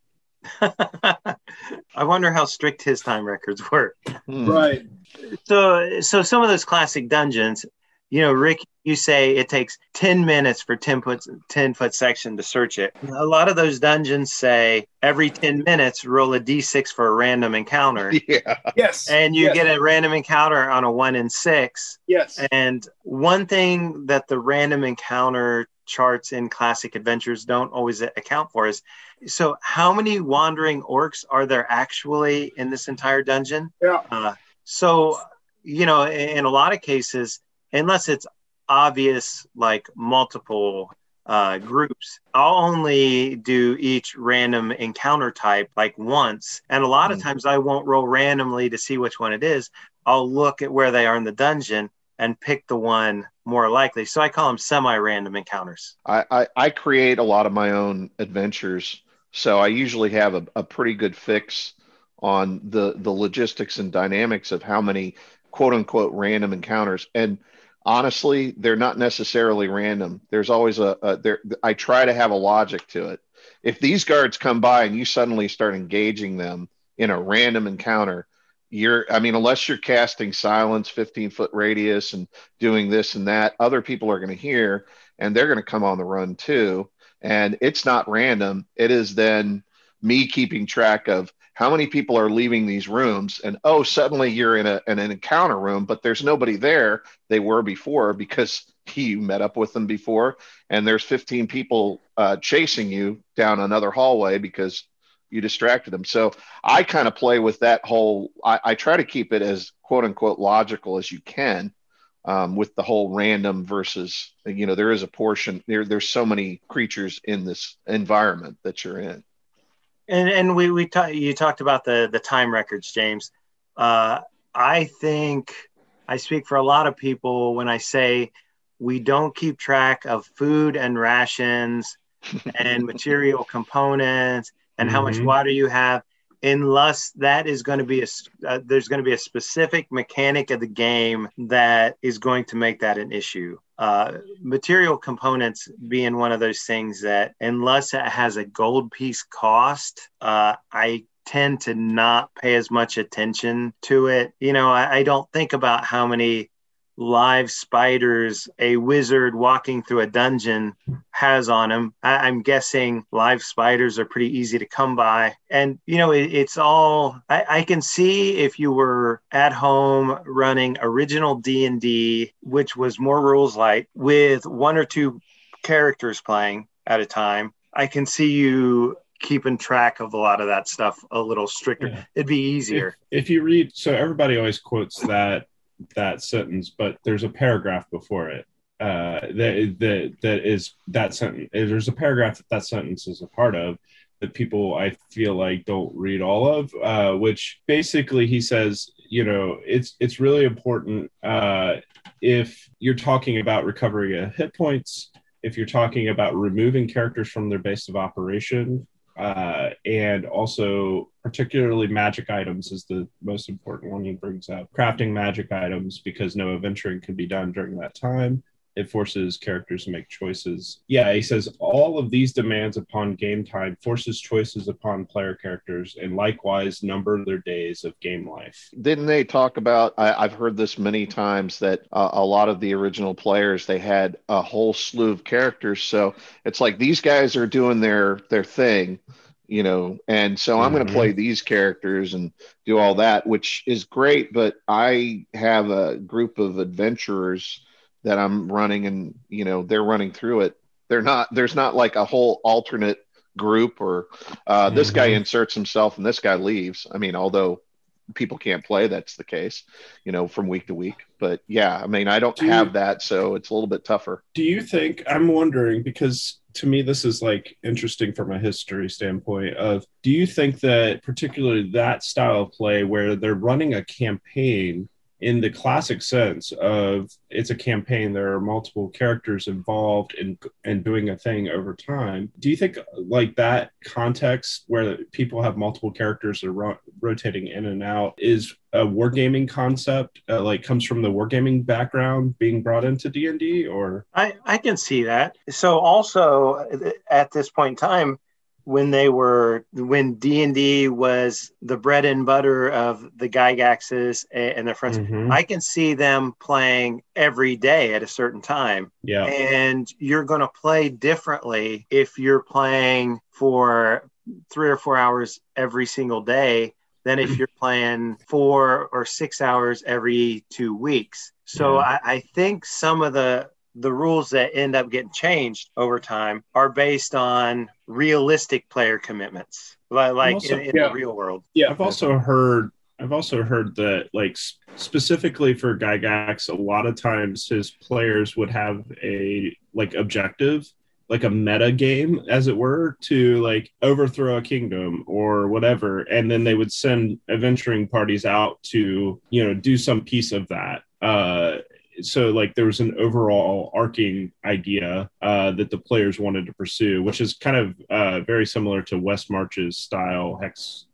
I wonder how strict his time records were. Right. So some of those classic dungeons, Rick, you say it takes 10 minutes for 10-foot section to search it. A lot of those dungeons say every 10 minutes, roll a D6 for a random encounter. Yeah. Yes. And you get a random encounter on a 1 in 6. Yes. And one thing that the random encounter charts in classic adventures don't always account for is, so how many wandering orcs are there actually in this entire dungeon? Yeah. So, in a lot of cases, unless it's obvious, like multiple groups, I'll only do each random encounter type like once. And a lot of times I won't roll randomly to see which one it is. I'll look at where they are in the dungeon and pick the one more likely. So I call them semi-random encounters. I create a lot of my own adventures. So I usually have a pretty good fix on the logistics and dynamics of how many quote unquote random encounters. And honestly, they're not necessarily random. There's always I try to have a logic to it. If these guards come by and you suddenly start engaging them in a random encounter, unless you're casting silence, 15-foot radius and doing this and that, other people are going to hear and they're going to come on the run too. And it's not random. It is then me keeping track of how many people are leaving these rooms. And, suddenly you're in an encounter room, but there's nobody there. They were before because you met up with them before. And there's 15 people chasing you down another hallway because you distracted them. So I kind of play with that whole, I try to keep it as quote unquote logical as you can. With the whole random versus, there is a portion there's so many creatures in this environment that you're in. And you talked about the time records, James. I think I speak for a lot of people when I say we don't keep track of food and rations and material components and how much water you have, unless that is going to be there's going to be a specific mechanic of the game that is going to make that an issue. Material components being one of those things that unless it has a gold piece cost, I tend to not pay as much attention to it. I don't think about how many live spiders a wizard walking through a dungeon has on him. I'm guessing live spiders are pretty easy to come by. And, it's all, I can see if you were at home running original D&D, which was more rules light with 1 or 2 characters playing at a time, I can see you keeping track of a lot of that stuff a little stricter. Yeah. It'd be easier. If you read, so everybody always quotes that sentence, but there's a paragraph before it that is that sentence. There's a paragraph that sentence is a part of that people I feel like don't read all of, which basically he says, it's really important if you're talking about recovery of hit points, if you're talking about removing characters from their base of operation, and also particularly magic items is the most important one he brings up. Crafting magic items because no adventuring can be done during that time. It forces characters to make choices. Yeah, he says all of these demands upon game time forces choices upon player characters and likewise number their days of game life. Didn't they talk about, I've heard this many times, that a lot of the original players, they had a whole slew of characters. So it's like these guys are doing their thing, and so I'm going to play these characters and do all that, which is great. But I have a group of adventurers that I'm running and, they're running through it. There's not like a whole alternate group, or this guy inserts himself and this guy leaves. I mean, although people can't play, that's the case, from week to week. But yeah, I mean, I don't have that, so it's a little bit tougher. Do you think, I'm wondering, because to me this is like interesting from a history standpoint of, do you think that particularly that style of play where they're running a campaign in the classic sense of it's a campaign, there are multiple characters involved in doing a thing over time. Do you think like that context where people have multiple characters that are rotating in and out is a wargaming concept, like comes from the wargaming background being brought into D&D? Or I can see that. So also at this point in time, when D&D was the bread and butter of the Gygaxes and their friends, I can see them playing every day at a certain time. Yeah. And you're going to play differently if you're playing for 3 or 4 hours every single day than if you're playing 4 or 6 hours every 2 weeks. So I think some of the rules that end up getting changed over time are based on realistic player commitments, like also, in the real world. Yeah, I've also heard that, like, specifically for Gygax, a lot of times his players would have a like objective, like a meta game, as it were, to like overthrow a kingdom or whatever, and then they would send adventuring parties out to do some piece of that. So like there was an overall arcing idea that the players wanted to pursue, which is kind of very similar to West March's style hex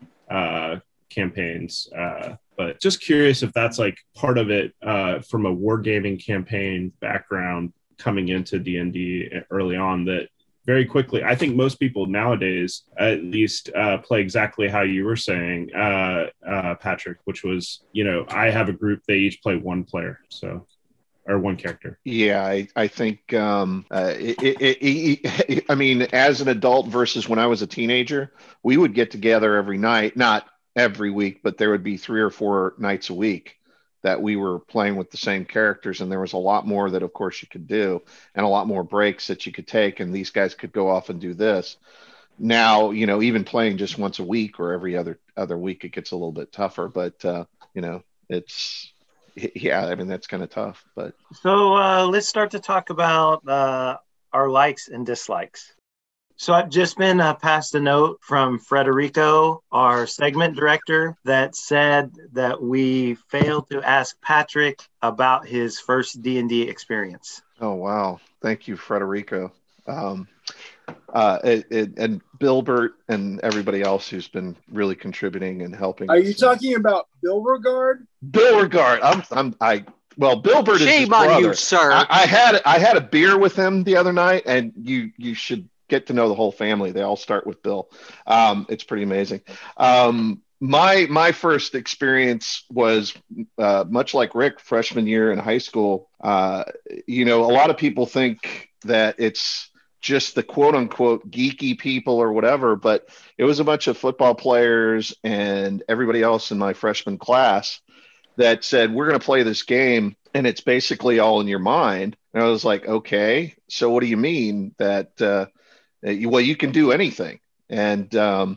campaigns. But just curious if that's like part of it from a wargaming campaign background coming into D&D early on, that very quickly, I think most people nowadays at least play exactly how you were saying, Patrick, which was, I have a group, they each play one player, or one character. Yeah, I think, I mean, as an adult versus when I was a teenager, we would get together every night, not every week, but there would be 3 or 4 nights a week that we were playing with the same characters. And there was a lot more that, of course, you could do, and a lot more breaks that you could take. And these guys could go off and do this. Now, even playing just once a week or every other week, it gets a little bit tougher. But, it's, yeah, I mean, that's kind of tough. But so let's start to talk about our likes and dislikes. So I've just been passed a note from Frederico, our segment director, that said that we failed to ask Patrick about his first D&D experience. Oh, wow. Thank you, Frederico. And Bilbert and everybody else who's been really contributing and helping. Are you talking about Beauregard? Beauregard. Well, Bilbert is his brother. Shame on you, sir. I had a beer with him the other night, and you should get to know the whole family. They all start with Bill. It's pretty amazing. My first experience was much like Rick, freshman year in high school. A lot of people think that it's just the quote unquote geeky people or whatever, but it was a bunch of football players and everybody else in my freshman class that said, we're going to play this game, and it's basically all in your mind. And I was like, okay, so what do you mean that, well, you can do anything? And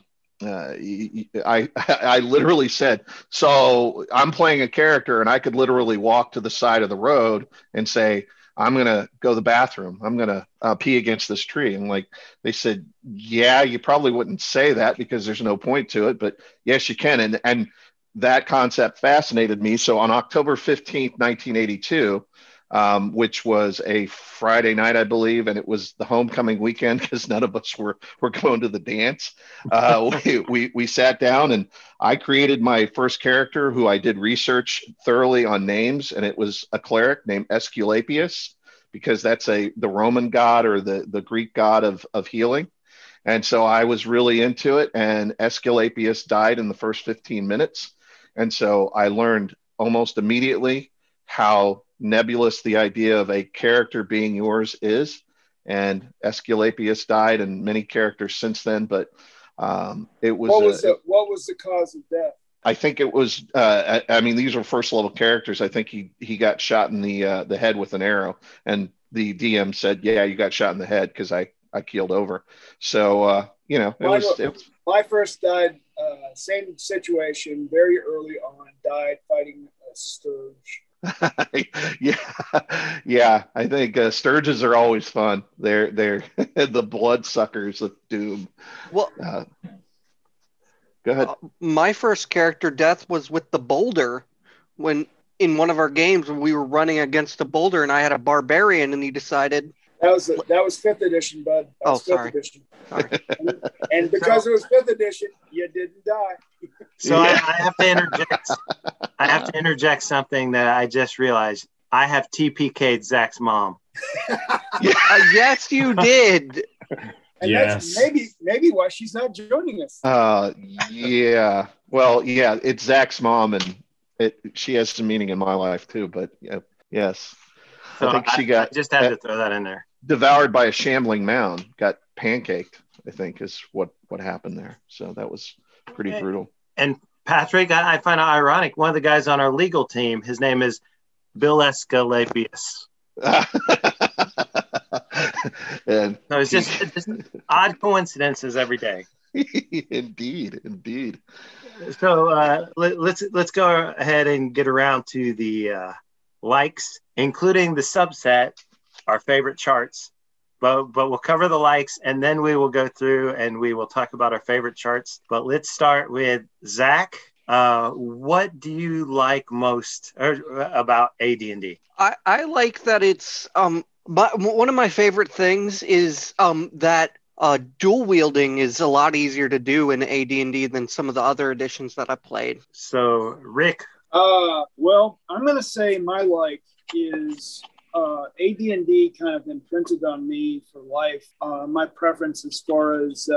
I literally said, so I'm playing a character and I could literally walk to the side of the road and say, I'm going to go to the bathroom. I'm going to pee against this tree. And like, they said, yeah, you probably wouldn't say that because there's no point to it, but yes, you can. And that concept fascinated me. So on October 15th, 1982, which was a Friday night, I believe, and it was the homecoming weekend because none of us were going to the dance. We sat down and I created my first character, who I did research thoroughly on names, and it was a cleric named Aesculapius, because that's the Roman god or the Greek god of healing. And so I was really into it, and Aesculapius died in the first 15 minutes. And so I learned almost immediately how nebulous the idea of a character being yours is. And Aesculapius died, and many characters since then. But it was what was the cause of death? I think it was. I mean, these are first level characters. I think he got shot in the head with an arrow, and the DM said, "Yeah, you got shot in the head," because I I keeled over. So My first died, same situation, very early on. Died fighting a sturge. yeah. I think sturges are always fun. They're the blood suckers of doom. Well, go ahead. My first character death was with the boulder when in one of our games when we were running against a boulder and I had a barbarian and he decided that was 5th edition, bud. That was 5th sorry. edition. Sorry. And because it was 5th edition, you didn't die. So I have to interject. I have to interject something that I just realized. I have TPK'd Zach's mom. Yes, you did. And yes. That's maybe why she's not joining us. Yeah. Well, yeah, it's Zach's mom, and she has some meaning in my life too. But yes, So I think she got I just had to throw that in there. devoured by a shambling mound. Got pancaked, I think, is what happened there. So that was pretty brutal. And Patrick, I find it ironic. One of the guys on our legal team, his name is Bill Escalabius. And So it's just odd coincidences every day. Indeed. So let's go ahead and get around to the likes, including the subset, our favorite charts. But we'll cover the likes, and then we will go through and we will talk about our favorite charts. But let's start with Zach. What do you like most about AD&D? I like that it's but one of my favorite things is that dual wielding is a lot easier to do in AD&D than some of the other editions that I played. So Rick. Well, I'm gonna say my like is AD&D kind of imprinted on me for life. My preference as far as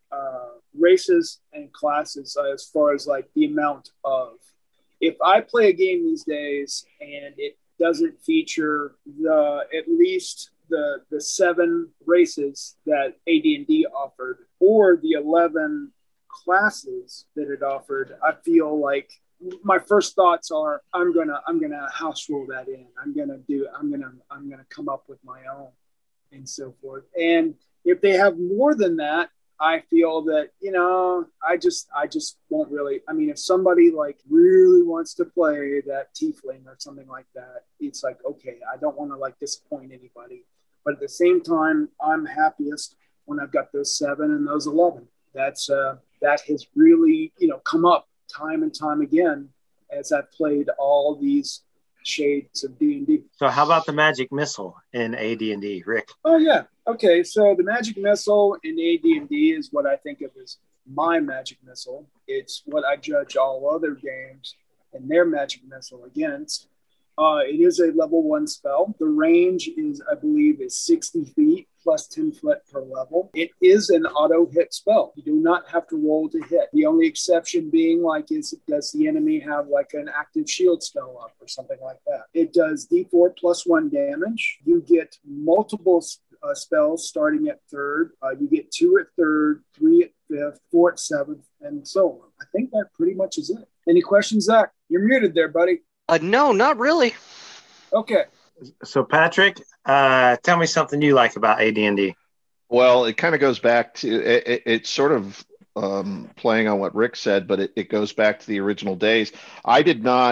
races and classes, as far as like the amount of. If I play a game these days and it doesn't feature at least the 7 races that AD&D offered or the 11 classes that it offered, I feel like my first thoughts are I'm gonna house rule that in. I'm gonna come up with my own and so forth. And if they have more than that, I feel that I just won't really. I mean, if somebody like really wants to play that tiefling or something like that, it's like okay, I don't want to like disappoint anybody. But at the same time, I'm happiest when I've got those 7 and those 11. That has really come up time and time again as I've played all these shades of D&D. So how about the magic missile in AD&D, Rick? Oh yeah. Okay. So the magic missile in AD&D is what I think of as my magic missile. It's what I judge all other games and their magic missile against. It is a level 1 spell. The range is, I believe, is 60 feet plus 10 foot per level. It is an auto hit spell. You do not have to roll to hit. The only exception being does the enemy have like an active shield spell up or something like that? It does D4 plus 1 damage. You get multiple spells starting at 3rd. You get 2 at 3rd, 3 at 5th, 4 at 7th, and so on. I think that pretty much is it. Any questions, Zach? You're muted there, buddy. No, not really. Okay. So Patrick, tell me something you like about AD&D. Well, it kind of goes back to it's sort of playing on what Rick said, but it goes back to the original days. I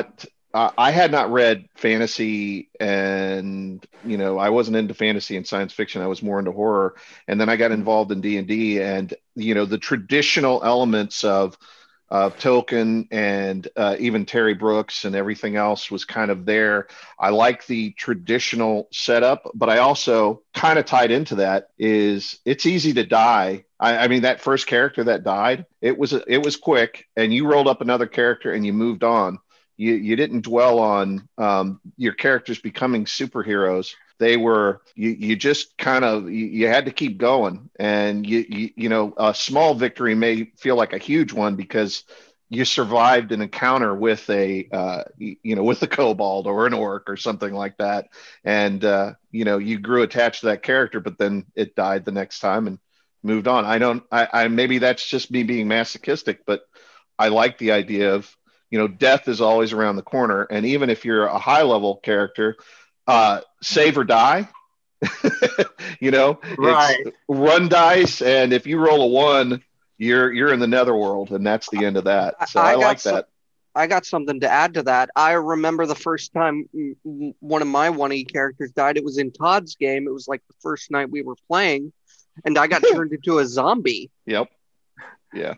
had not read fantasy, and I wasn't into fantasy and science fiction. I was more into horror, and then I got involved in D&D, and the traditional elements of Tolkien and even Terry Brooks and everything else was kind of there. I like the traditional setup, but I also kind of tied into that is it's easy to die. I mean, that first character that died, it was quick, and you rolled up another character and you moved on. You didn't dwell on your characters becoming superheroes. They were you just kind of you had to keep going, and a small victory may feel like a huge one because you survived an encounter with a kobold or an orc or something like that, and you grew attached to that character, but then it died the next time and moved on. I maybe that's just me being masochistic, but I like the idea of death is always around the corner, and even if you're a high level character. Save or die, You know, Right. it's run dice, and if you roll a 1, you're in the netherworld, and that's the end of that. So I like that. I got something to add to that. I remember the first time one of my 1E characters died. It was in Todd's game. It was like the first night we were playing, and I got turned into a zombie. Yep. Yeah.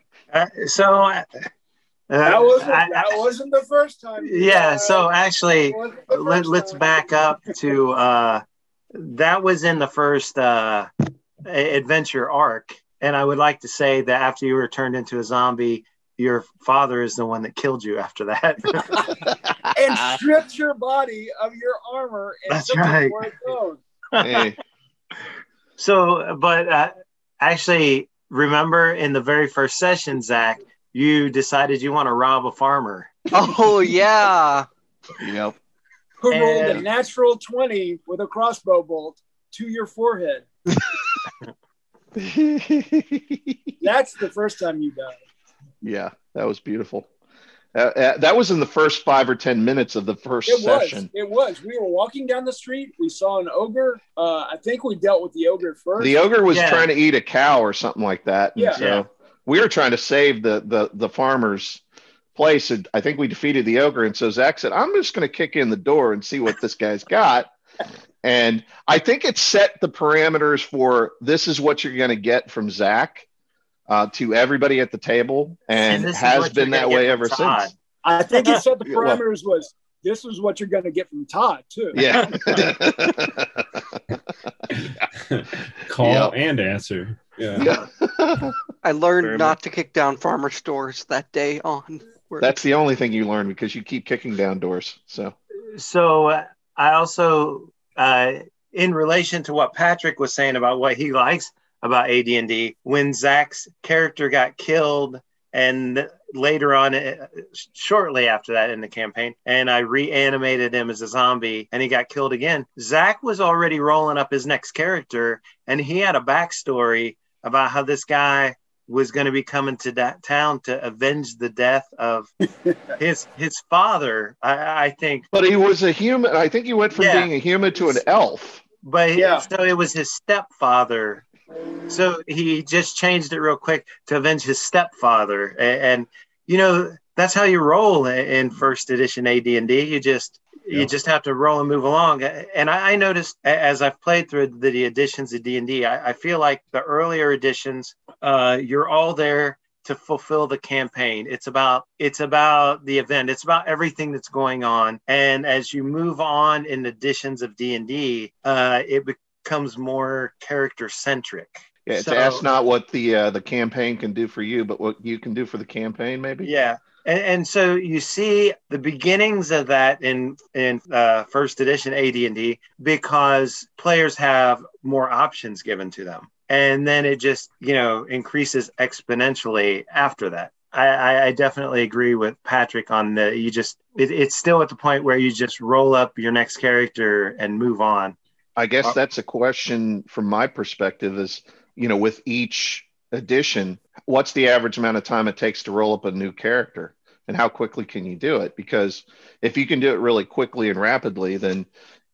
That wasn't the first time. Yeah. So actually, let's back up to that was in the first adventure arc, and I would like to say that after you were turned into a zombie, your father is the one that killed you after that. And stripped your body of your armor. And That's right. Hey. So, but actually, remember in the very first session, Zach, you decided you want to rob a farmer. Oh, yeah. Yep. Who rolled a natural 20 with a crossbow bolt to your forehead. That's the first time you died. Yeah, that was beautiful. That was in the first 5 or 10 minutes of the first session. It was. We were walking down the street. We saw an ogre. I think we dealt with the ogre first. The ogre was trying to eat a cow or something like that. And so we were trying to save the farmer's place. And I think we defeated the ogre. And so Zach said, I'm just going to kick in the door and see what this guy's got. And I think it set the parameters for this is what you're going to get from Zach. To everybody at the table, and has been that way ever since. I think it said the parameters was this is what you're going to get from Todd too. Yeah. Call and answer. Yeah. I learned not to kick down farmer stores that day on. That's the only thing you learn because you keep kicking down doors. So I also, in relation to what Patrick was saying about what he likes about AD&D, when Zach's character got killed and later on, shortly after that in the campaign, and I reanimated him as a zombie and he got killed again, Zach was already rolling up his next character, and he had a backstory about how this guy was going to be coming to that town to avenge the death of his father, I think. But he was a human. I think he went from being a human to an elf. But so it was his stepfather. So he just changed it real quick to avenge his stepfather. And you know, that's how you roll in first edition AD&D. You just have to roll and move along. And I noticed as I've played through the editions of D&D, I feel like the earlier editions, you're all there to fulfill the campaign. It's about the event. It's about everything that's going on. And as you move on in editions of D&D, it becomes more character centric. Yeah, it's ask not what the campaign can do for you, but what you can do for the campaign, maybe. Yeah, and so you see the beginnings of that in first edition AD&D because players have more options given to them, and then it just increases exponentially after that. I definitely agree with Patrick on it's still at the point where you just roll up your next character and move on. I guess that's a question from my perspective is, with each edition, what's the average amount of time it takes to roll up a new character and how quickly can you do it? Because if you can do it really quickly and rapidly, then,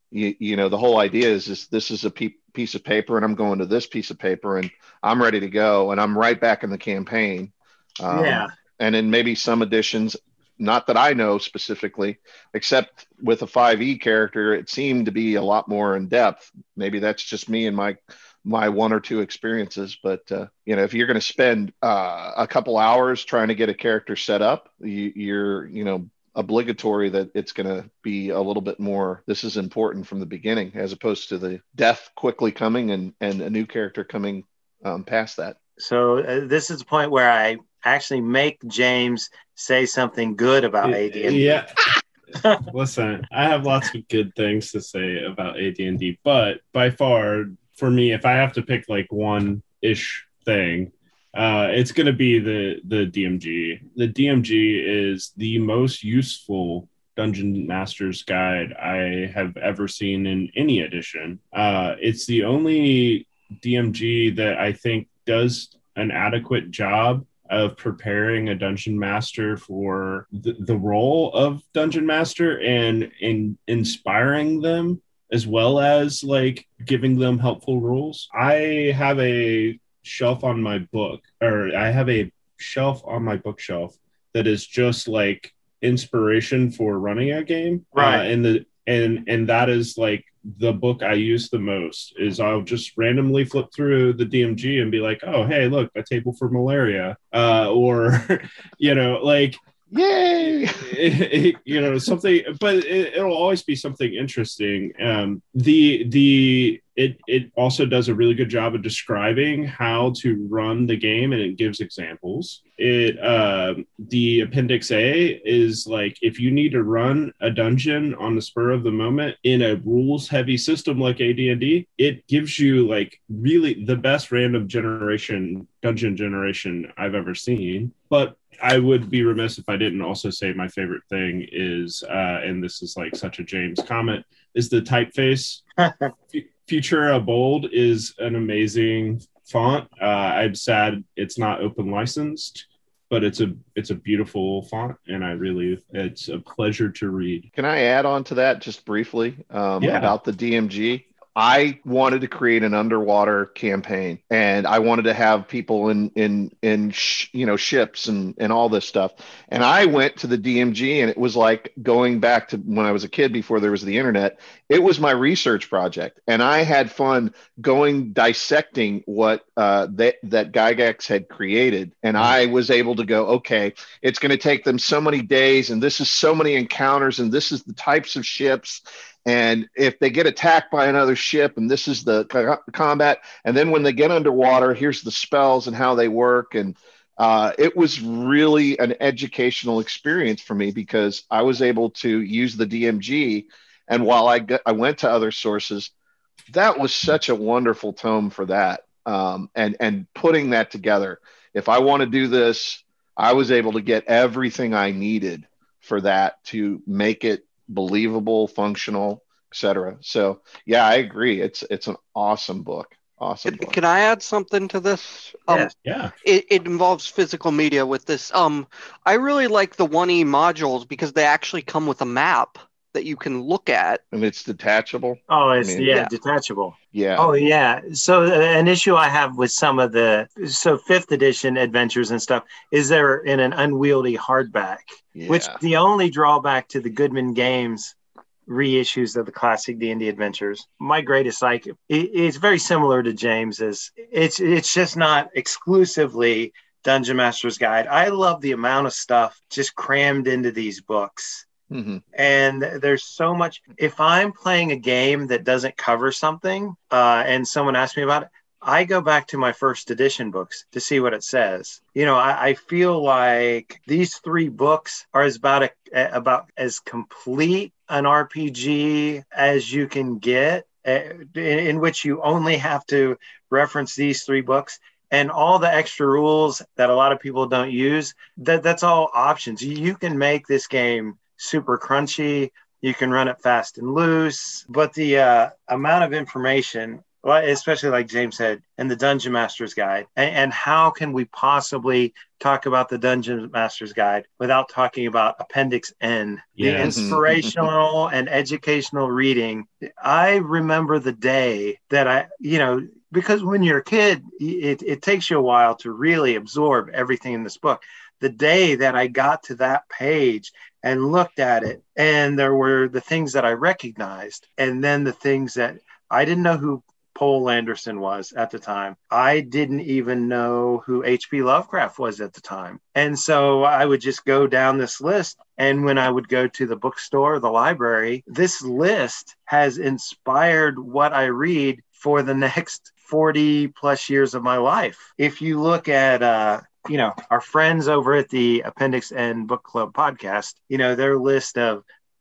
the whole idea is this is a piece of paper and I'm going to this piece of paper and I'm ready to go and I'm right back in the campaign. And in maybe some editions, not that I know specifically, except with a 5e character, it seemed to be a lot more in depth. Maybe that's just me and my one or two experiences. But, if you're going to spend a couple hours trying to get a character set up, you're obligatory that it's going to be a little bit more. This is important from the beginning, as opposed to the death quickly coming and a new character coming past that. So this is the point where I actually make James say something good about AD&D. Yeah. Listen, I have lots of good things to say about AD&D, but by far, for me, if I have to pick like one-ish thing, it's going to be the DMG. The DMG is the most useful Dungeon Master's Guide I have ever seen in any edition. It's the only DMG that I think does an adequate job of preparing a dungeon master for the role of dungeon master and in inspiring them as well as like giving them helpful rules. I have a shelf on my book, or I have a shelf on my bookshelf that is just like inspiration for running a game. Right. And that is like the book I use the most. Is I'll just randomly flip through the DMG and be like, oh, hey, look, a table for malaria, or like, Yay! Something, but it'll always be something interesting. It also does a really good job of describing how to run the game, and it gives examples. The Appendix A is like, if you need to run a dungeon on the spur of the moment in a rules heavy system like AD&D, it gives you like really the best random dungeon generation I've ever seen. But I would be remiss if I didn't also say my favorite thing is, and this is like such a James comment, is the typeface. Futura Bold is an amazing font. I'm sad it's not open licensed, but it's a beautiful font, and it's a pleasure to read. Can I add on to that just briefly about the DMG? I wanted to create an underwater campaign, and I wanted to have people in ships and all this stuff. And I went to the DMG, and it was like going back to when I was a kid before there was the internet. It was my research project, and I had fun dissecting what that Gygax had created. And I was able to go, okay, it's going to take them so many days, and this is so many encounters, and this is the types of ships. And if they get attacked by another ship, and this is the combat, and then when they get underwater, here's the spells and how they work. And it was really an educational experience for me, because I was able to use the DMG. And while I went to other sources, that was such a wonderful tome for that. And putting that together, if I want to do this, I was able to get everything I needed for that to make it believable, functional, etc. So yeah, I agree. It's an awesome book. Awesome book. Can I add something to this? Yeah. It involves physical media with this. I really like the 1E modules because they actually come with a map that you can look at. And it's detachable. Oh, detachable. Yeah. Oh, yeah. So an issue I have with some of the 5th edition adventures and stuff is they're in an unwieldy hardback, which the only drawback to the Goodman Games reissues of the classic D&D adventures. My greatest like it's very similar to James's. It's just not exclusively Dungeon Master's Guide. I love the amount of stuff just crammed into these books. Mm-hmm. And there's so much. If I'm playing a game that doesn't cover something and someone asks me about it, I go back to my 1st edition books to see what it says. I feel like these 3 books are about as complete an RPG as you can get, in which you only have to reference these 3 books. And all the extra rules that a lot of people don't use, that's all options. You can make this game super crunchy. You can run it fast and loose, but the amount of information, especially like James said, in the Dungeon Master's Guide, and how can we possibly talk about the Dungeon Master's Guide without talking about Appendix N, the inspirational and educational reading? I remember the day that because when you're a kid, it takes you a while to really absorb everything in this book. The day that I got to that page and looked at it, and there were the things that I recognized, and then the things that I didn't know who Poul Anderson was at the time. I didn't even know who H.P. Lovecraft was at the time. And so I would just go down this list. And when I would go to the bookstore or the library, this list has inspired what I read for the next 40 plus years of my life. If you look at, our friends over at the Appendix N Book Club podcast, their list of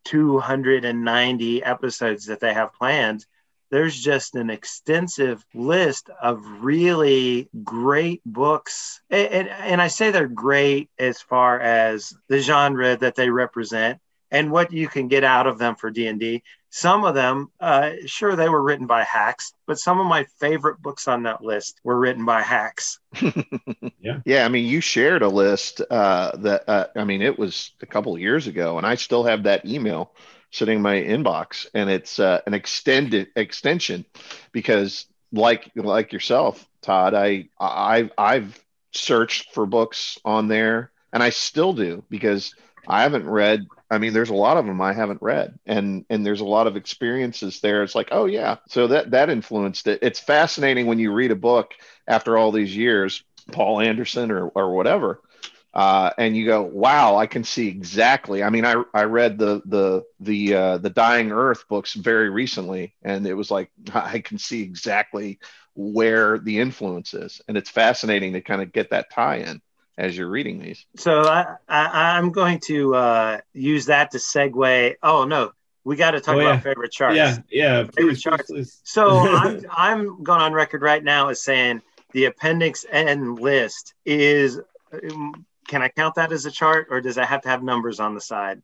290 episodes that they have planned, there's just an extensive list of really great books. And I say they're great as far as the genre that they represent and what you can get out of them for D&D. Some of them, sure, they were written by hacks, but some of my favorite books on that list were written by hacks. Yeah. I mean, you shared a list it was a couple of years ago, and I still have that email sitting in my inbox, and it's an extension because like yourself, Todd, I've searched for books on there, and I still do because I haven't read. I mean, there's a lot of them I haven't read, and there's a lot of experiences there. It's like, oh yeah, so that influenced it. It's fascinating when you read a book after all these years, Paul Anderson or whatever, and you go, wow, I can see exactly. I mean, I read the Dying Earth books very recently, and it was like I can see exactly where the influence is, and it's fascinating to kind of get that tie-in as you're reading these. So I'm going to use that to segue. Oh no, we got to talk about favorite charts. Yeah, favorite charts. Please. So I'm going on record right now as saying the Appendix N list is. Can I count that as a chart, or does that have to have numbers on the side?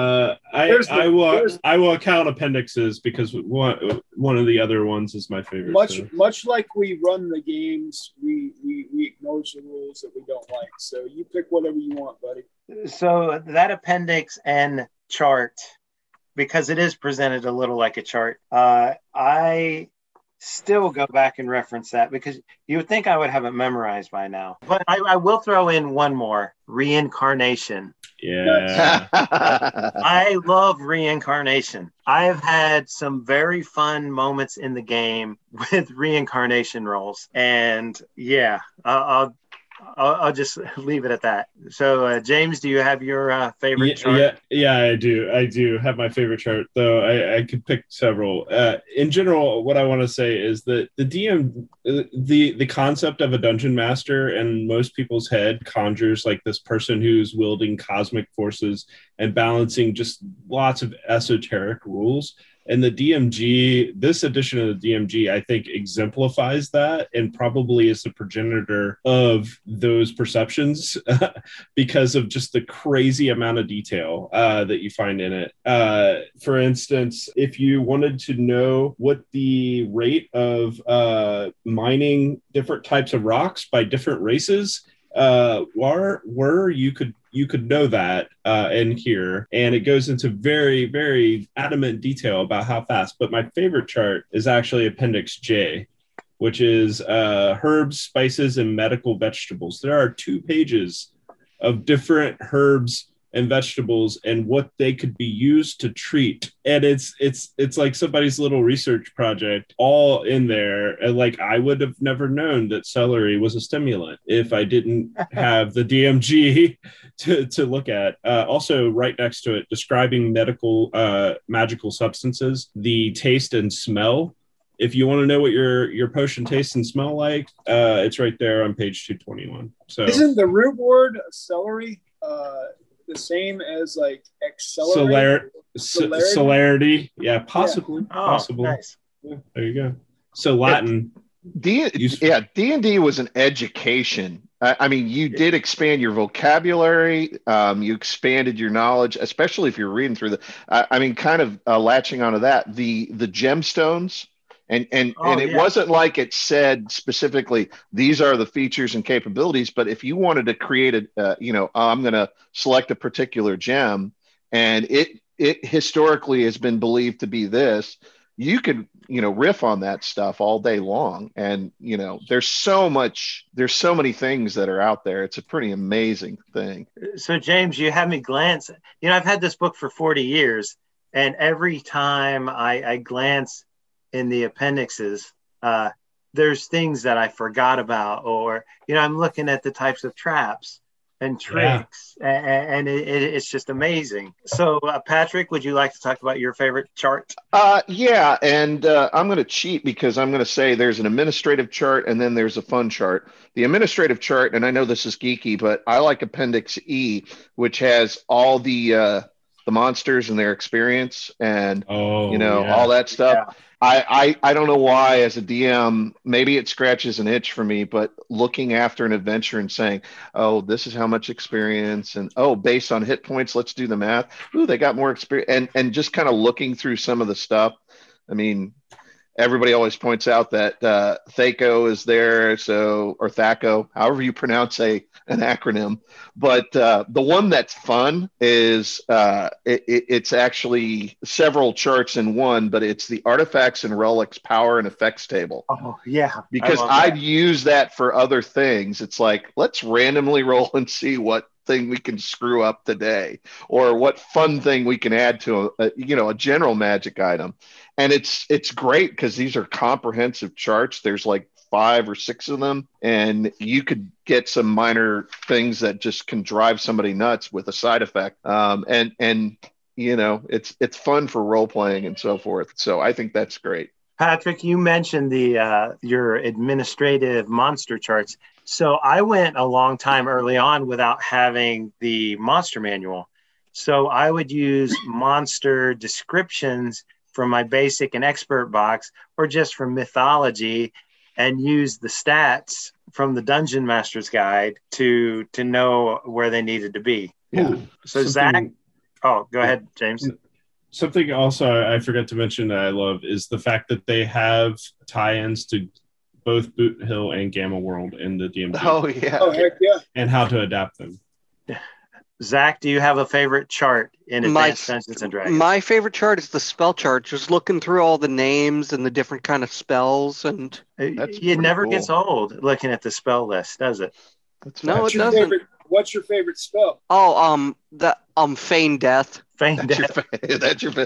I will count appendixes because one of the other ones is my favorite. Much like we run the games, we acknowledge the rules that we don't like. So you pick whatever you want, buddy. So that Appendix N chart, because it is presented a little like a chart, I still go back and reference that because you would think I would have it memorized by now. But I will throw in one more, Reincarnation. Yeah. I love Reincarnation. I've had some very fun moments in the game with Reincarnation rolls. And yeah, I'll just leave it at that. So, James, do you have your favorite chart? Yeah, I do. I do have my favorite chart, though. I could pick several. In general, what I want to say is that the DM, the concept of a dungeon master in most people's head conjures like this person who's wielding cosmic forces and balancing just lots of esoteric rules. And the DMG, this edition of the DMG, I think exemplifies that and probably is the progenitor of those perceptions because of just the crazy amount of detail that you find in it. For instance, if you wanted to know what the rate of mining different types of rocks by different races were, you could know that in here, and it goes into very, very adamant detail about how fast. But my favorite chart is actually Appendix J, which is herbs, spices, and medical vegetables. There are 2 pages of different herbs and vegetables and what they could be used to treat, and it's like somebody's little research project all in there. And like, I would have never known that celery was a stimulant if I didn't have the DMG to look at. Also right next to it, describing magical substances, the taste and smell. If you want to know what your potion tastes and smell like, it's right there on page 221. So isn't the root word celery the same as like accelerate? Celerity. Yeah, possibly. Yeah. Possible. Nice. Yeah, there you go. So Latin. D&D was an education. I mean, you did expand your vocabulary. You expanded your knowledge, especially if you're reading through I mean, kind of latching onto that, the gemstones. And it wasn't like it said specifically, these are the features and capabilities. But if you wanted to create I'm going to select a particular gem, and it historically has been believed to be this, you could, riff on that stuff all day long. And, there's so many things that are out there. It's a pretty amazing thing. So James, you have me glance, I've had this book for 40 years, and every time I glance in the appendixes, there's things that I forgot about, or I'm looking at the types of traps and tricks, and it's just amazing. So Patrick, would you like to talk about your favorite chart? Yeah, and I'm going to cheat because I'm going to say there's an administrative chart and then there's a fun chart. The administrative chart, and I know this is geeky, but I like Appendix E, which has all the monsters and their experience and all that stuff. Yeah. I don't know why, as a DM, maybe it scratches an itch for me, but looking after an adventure and saying, oh, this is how much experience, and based on hit points, let's do the math. Ooh, they got more experience, and just kind of looking through some of the stuff. I mean, everybody always points out that THAC0 is there, or THAC0, however you pronounce an acronym. But the one that's fun is it's actually several charts in one, but it's the Artifacts and Relics Power and Effects table. Oh, yeah. Because I'd use that for other things. It's like, let's randomly roll and see what thing we can screw up today, or what fun thing we can add to a general Magic item. And it's great because these are comprehensive charts. There's like 5 or 6 of them, and you could get some minor things that just can drive somebody nuts with a side effect. And it's fun for role playing and so forth. So I think that's great. Patrick, you mentioned your administrative monster charts. So I went a long time early on without having the monster manual. So I would use monster descriptions from my basic and expert box, or just from mythology, and use the stats from the Dungeon Master's Guide to know where they needed to be. Yeah. So Zach, go ahead, James. Something also I forgot to mention that I love is the fact that they have tie-ins to both Boot Hill and Gamma World in the DMG. Oh, yeah. Oh, heck yeah. And how to adapt them. Zach, do you have a favorite chart in Advanced Dungeons and Dragons? My favorite chart is the spell chart, just looking through all the names and the different kind of spells. And it never gets old looking at the spell list, does it? No, it doesn't. What's your favorite spell? Oh, Feign Death. Feign Death. That's your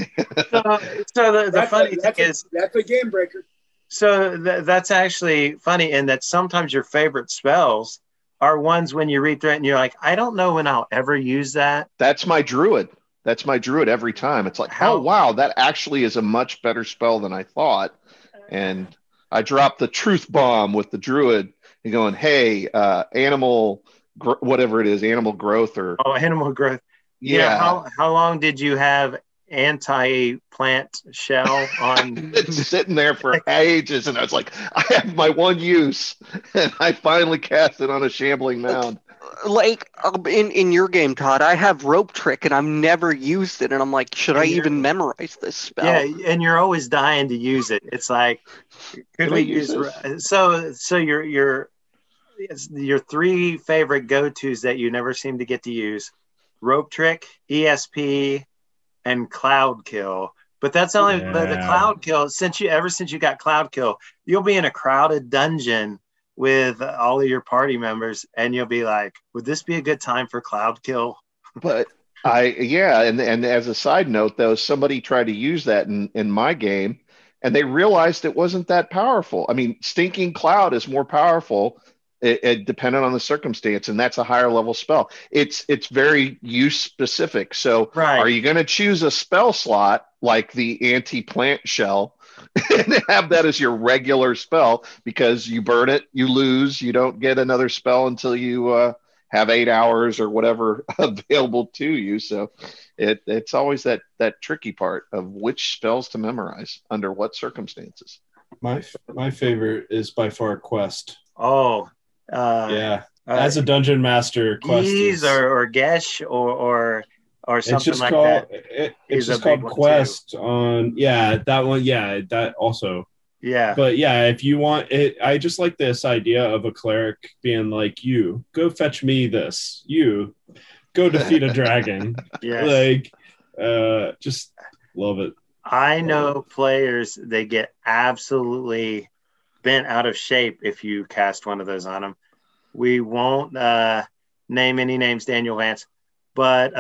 So the funny thing is, that's a game breaker. So that's actually funny, in that sometimes your favorite spells are ones when you read through it and you're like, I don't know when I'll ever use that. That's my druid. That's my druid every time. It's like, oh, wow, that actually is a much better spell than I thought. And I dropped the truth bomb with the druid and going, hey, animal, whatever it is, animal growth or... Oh, animal growth. Yeah. How long did you have anti-plant shell on? It's sitting there for ages, and I was like, I have my one use, and I finally cast it on a shambling mound. Like in your game, Todd, I have Rope Trick, and I've never used it, and I'm like, should I even memorize this spell? Yeah, and you're always dying to use it. It's like, could we use this? So your 3 favorite go-tos that you never seem to get to use: Rope Trick, ESP, and Cloud Kill. But that's only the Cloud Kill. Since you got Cloud Kill, you'll be in a crowded dungeon with all of your party members, and you'll be like, would this be a good time for Cloud Kill? But and as a side note, though, somebody tried to use that in my game, and they realized it wasn't that powerful. I mean, Stinking Cloud is more powerful, it dependent on the circumstance, and that's a higher level spell. It's very use specific. So Are you going to choose a spell slot like the anti-plant shell and have that as your regular spell, because you burn it, you lose, you don't get another spell until you have 8 hours or whatever available to you? So it's always that tricky part of which spells to memorize under what circumstances. My favorite is by far Quest. Oh, as a dungeon master, Quest is, or Gesh or something like that. It's just called Quest on that one. Yeah, that also. Yeah. But yeah, if you want it, I just like this idea of a cleric being like, you go fetch me this. You go defeat a dragon. Yes. Just love it. I know players, they get absolutely bent out of shape if you cast one of those on them. We won't name any names, Daniel Vance, but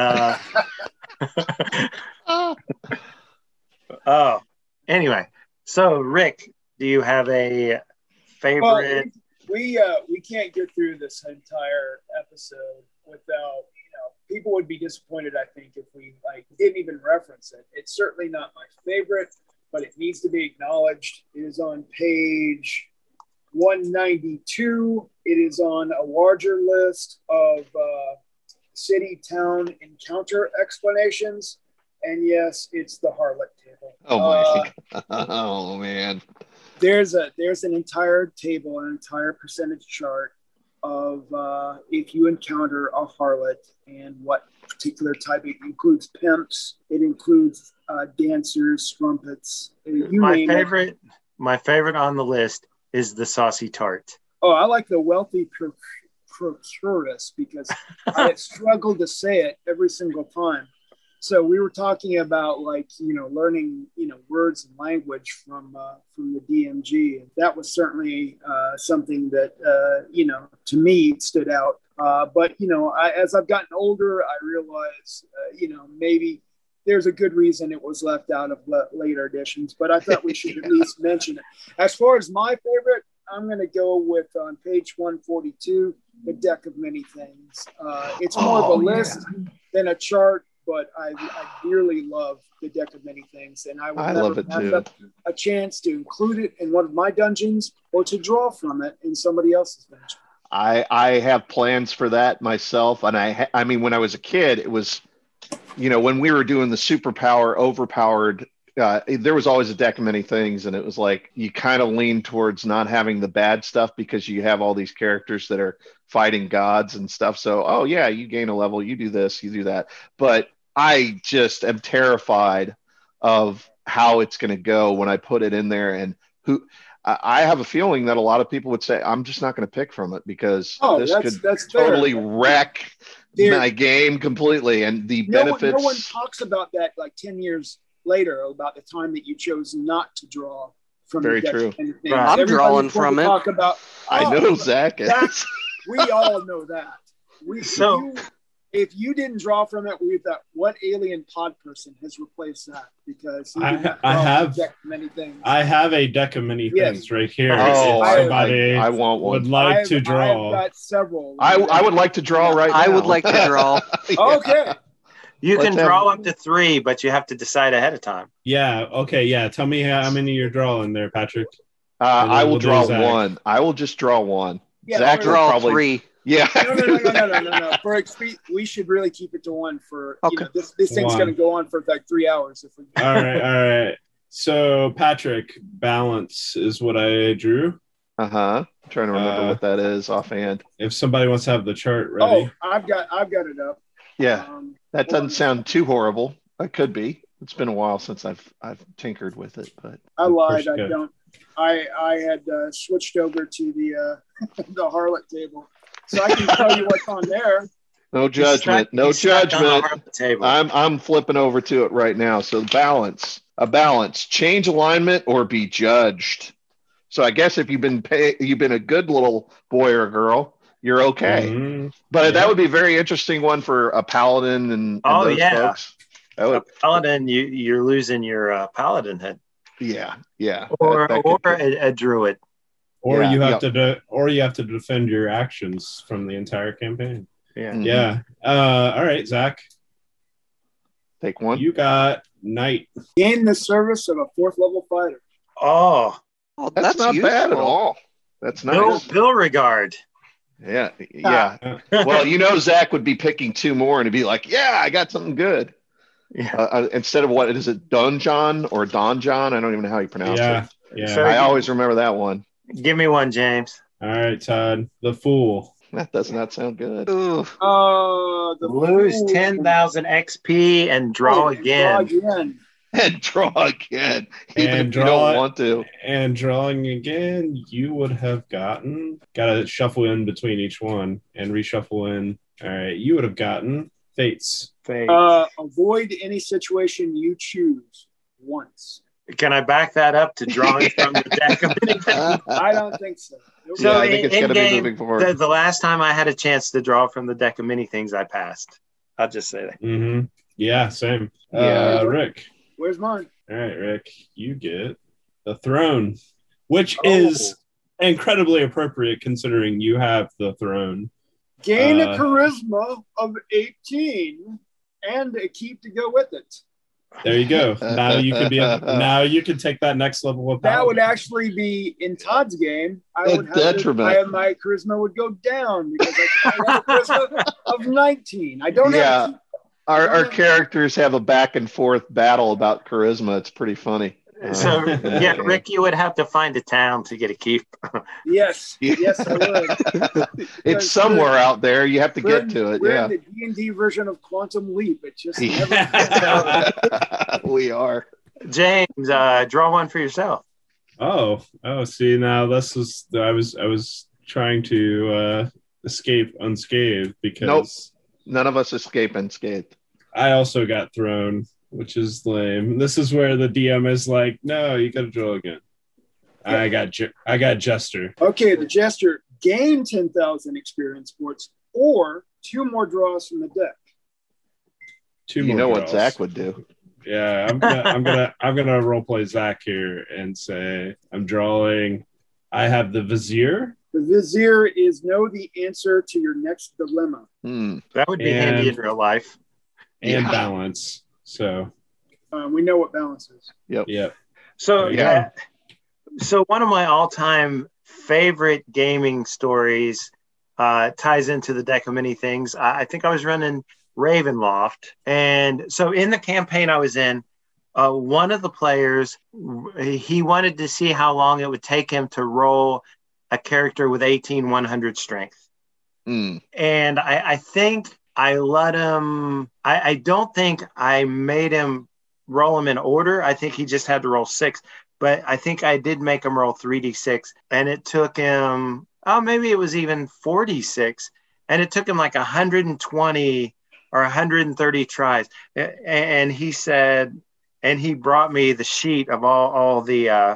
anyway. So Rick, do you have a favorite? Well, we can't get through this entire episode without, people would be disappointed, I think, if we didn't even reference it. It's certainly not my favorite, but it needs to be acknowledged. It is on page 192. It is on a larger list of city-town encounter explanations. And yes, it's the Harlot table. Oh man. There's an entire table, an entire percentage chart of if you encounter a harlot and what particular type. It includes pimps, it includes dancers, strumpets. My favorite on the list is the saucy tart. Oh, I like the wealthy procuress because I had struggled to say it every single time. So we were talking about learning words and language from the DMG. That was certainly something that to me stood out. But as I've gotten older, I realize maybe there's a good reason it was left out of later editions. But I thought we should at least mention it. As far as my favorite, I'm going to go with on page 142, the Deck of Many Things. It's more of a list than a chart. But I dearly love the Deck of Many Things, and I will never pass up a chance to include it in one of my dungeons or to draw from it in somebody else's dungeon. I have plans for that myself, and I mean, when I was a kid, it was, when we were doing the superpower, overpowered, there was always a Deck of Many Things, and it was like you kind of lean towards not having the bad stuff because you have all these characters that are fighting gods and stuff. So, oh yeah, you gain a level, you do this, you do that. But I just am terrified of how it's going to go when I put it in there. And I have a feeling that a lot of people would say, I'm just not going to pick from it because that's totally wreck my game completely. And the benefits. No one talks about that like 10 years later, about the time that you chose not to draw from. Very true. Right. I'm drawing from it. I know Zach is. We all know that. If you didn't draw from it, we thought, what alien pod person has replaced that? Because I have many things. I have a Deck of Many Things right here. Oh, I want one. Would like to draw. I've got several. I would like to draw right now. I would like to draw. Okay. You can draw up to 3, but you have to decide ahead of time. Yeah. Okay. Yeah. Tell me how many you're drawing there, Patrick. I will draw one. I will just draw one. Yeah, Zach draw probably 3. Yeah. No. We should really keep it to 1 for this thing's going to go on for like 3 hours. If we. All right. So Patrick, balance is what I drew. I'm trying to remember what that is offhand. If somebody wants to have the chart ready. Oh, I've got it up. Yeah, that doesn't sound too horrible. It could be. It's been a while since I've tinkered with it, but I lied. I don't. I had switched over to the the harlot table, so I can tell you what's on there. No judgment. No judgment. I'm flipping over to it right now. So a balance, change alignment or be judged. So I guess if you've been a good little boy or girl, you're okay. Mm-hmm. But that would be a very interesting one for a paladin and those folks. Paladin, you're losing your paladin head. Yeah. Or a druid. Or you have to defend your actions from the entire campaign. Yeah. Mm-hmm. Yeah. All right, Zach. Take one. You got Knight. Gain the service of a 4th level fighter. Oh, that's not bad at all. That's nice. Beauregard. Yeah. Well, Zach would be picking 2 more and he'd be like, yeah, I got something good. Yeah. Instead of what is it, Donjon or Donjon? I don't even know how you pronounce it. Yeah. So I always remember that one. Give me one, James. All right, Todd. The Fool. That does not sound good. Lose 10,000 XP and draw again. And draw again. Even and if you don't want to. And drawing again, you would have got to shuffle in between each one and reshuffle in. All right, you would have gotten Fates. Avoid any situation you choose once. Can I back that up to drawing from the deck of anything? I don't think so. So I think it's going to be moving forward. The last time I had a chance to draw from the deck of many things, I passed. I'll just say that. Mm-hmm. Yeah, same. Rick. Where's mine? All right, Rick. You get the Throne, which is incredibly appropriate considering you have the Throne. Gain a charisma of 18 and a keep to go with it. There you go. Now you can take that next level of power. That would actually be in Todd's game. My charisma would go down because I have a charisma of 19. I don't have. Our characters have a back and forth battle about charisma. It's pretty funny. So, yeah, Okay. Rick, you would have to find a town to get a keep. Yes, I would. It's somewhere out there. You have to We're get to it. We're Yeah. in the D&D version of Quantum Leap. It just Yeah. never. We are. James, draw one for yourself. Oh, see, now this was, I was trying to escape unscathed because None of us escape unscathed. I also got thrown, which is lame. This is where the DM is like, no, you got to draw again. I got Jester. Okay, the Jester gain 10,000 experience points or 2 more draws from the deck. Two You more know what draws. Zach would do. Yeah, I'm gonna role play Zach here and say I'm drawing. I have the Vizier. The Vizier is know the answer to your next dilemma. That would be handy in And- real life. and Yeah. balance. So We know what balance is. yeah. So, There you yeah. So one of my all-time favorite gaming stories ties into the deck of many things. I think I was running Ravenloft, and so in the campaign I was in, one of the players, he wanted to see how long it would take him to roll a character with 100 strength. And I think I let him, I don't think I made him roll them in order. I think he just had to roll 6, but I think I did make him roll 3d6, and it took him, maybe it was even 46, and it took him like 120 or 130 tries. And he said, and he brought me the sheet of all the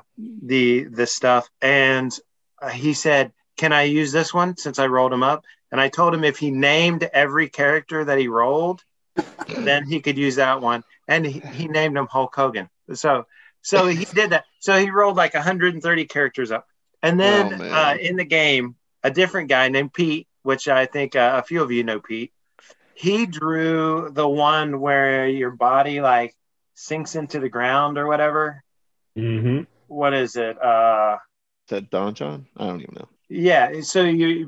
stuff, and he said, can I use this one since I rolled him up? And I told him if he named every character that he rolled, then he could use that one. And he named him Hulk Hogan. So he did that. So he rolled like 130 characters up. And then in the game, a different guy named Pete, which I think a few of you know Pete, he drew the one where your body like sinks into the ground or whatever. Mm-hmm. What is it? Is that Don John? I don't even know. Yeah. So you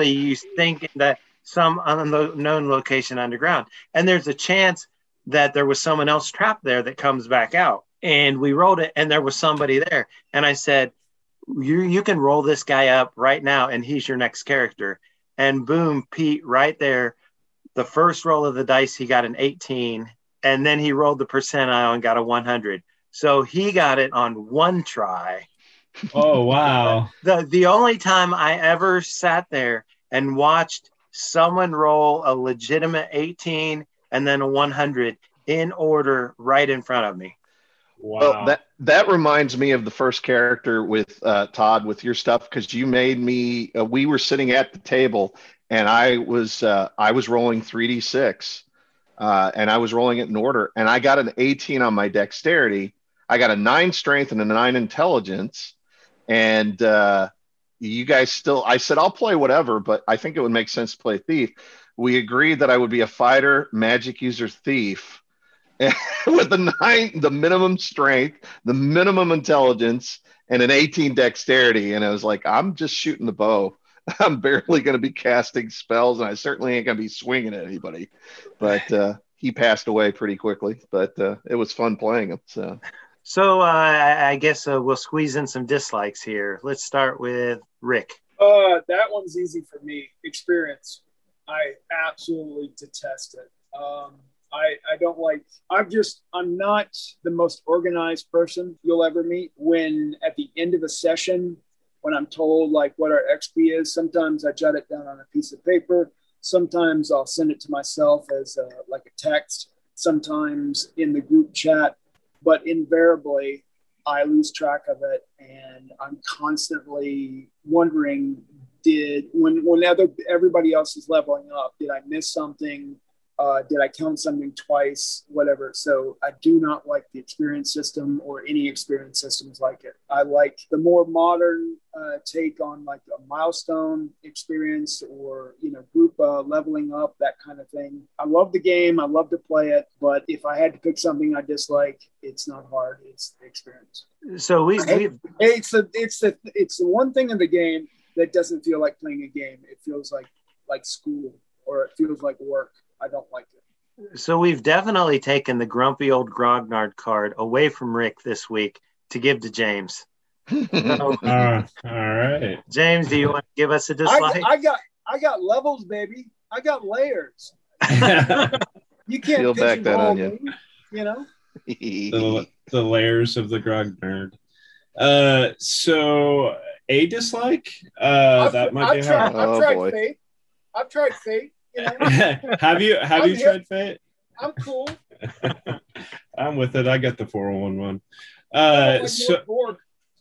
think that some unknown location underground, and there's a chance that there was someone else trapped there that comes back out. And we rolled it, and there was somebody there. And I said, you can roll this guy up right now, and he's your next character. And boom, Pete, right there, the first roll of the dice, he got an 18, and then he rolled the percentile and got a 100. So he got it on one try. Oh, wow. The only time I ever sat there and watched someone roll a legitimate 18 and then a 100 in order right in front of me. Wow. Well, that reminds me of the first character with Todd with your stuff, because you made me. We were sitting at the table, and I was rolling 3d6, and I was rolling it in order, and I got an 18 on my dexterity. I got a 9 strength and a 9 intelligence, and you guys still. I said I'll play whatever, but I think it would make sense to play thief. We agreed that I would be a fighter, magic user, thief. With the minimum strength, the minimum intelligence, and an 18 dexterity. And I was like, I'm just shooting the bow. I'm barely going to be casting spells, and I certainly ain't going to be swinging at anybody. But he passed away pretty quickly. But it was fun playing him. So I guess we'll squeeze in some dislikes here. Let's start with Rick. That one's easy for me. Experience. I absolutely detest it. I don't like, I'm not the most organized person you'll ever meet. When at the end of a session, when I'm told like what our XP is, sometimes I jot it down on a piece of paper. Sometimes I'll send it to myself as like a text, sometimes in the group chat, but invariably I lose track of it. And I'm constantly wondering, when everybody else is leveling up, did I miss something? Did I count something twice? Whatever. So I do not like the experience system or any experience systems like it. I like the more modern take on like a milestone experience or, group leveling up, that kind of thing. I love the game. I love to play it. But if I had to pick something I dislike, it's not hard. It's the experience. So it's the one thing in the game that doesn't feel like playing a game. It feels like school, or it feels like work. I don't like it. So we've definitely taken the grumpy old Grognard card away from Rick this week to give to James. So, All right. James, do you want to give us a dislike? I got levels, baby. I got layers. You can't Peel back that pigeonhole onion. me, you know. The layers of the grog nerd. So a dislike. That might be hard. Oh, I've tried boy. Fate. I've tried Fate. You know, Have you hip. tried Fate? I'm cool. I'm with it. I got the 401 I don't so like Borg.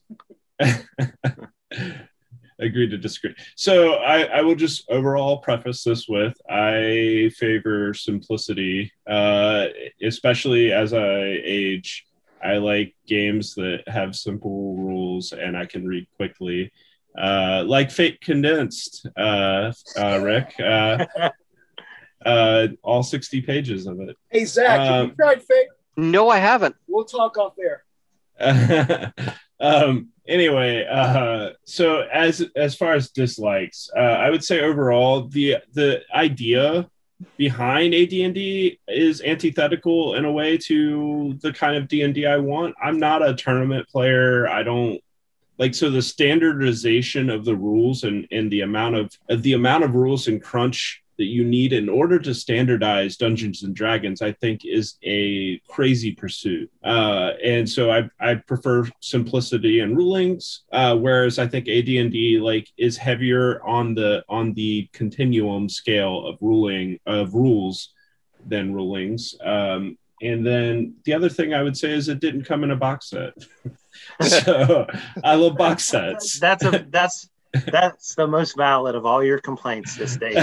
agree to disagree. So I will just overall preface this with I favor simplicity, especially as I age. I like games that have simple rules and I can read quickly, like Fate Condensed, Rick. All 60 pages of it. Hey Zach, have you tried Fate? No, I haven't. We'll talk off there. Anyway, so as far as dislikes, I would say overall the idea behind AD&D is antithetical in a way to the kind of D&D I want. I'm not a tournament player. I don't like, so the standardization of the rules and the amount of rules and crunch that you need in order to standardize Dungeons and Dragons, I think is a crazy pursuit. And so I prefer simplicity and rulings, whereas I think AD&D like is heavier on the continuum scale of rules than rulings. And then the other thing I would say is it didn't come in a box set. So I love box sets. That's the most valid of all your complaints this day.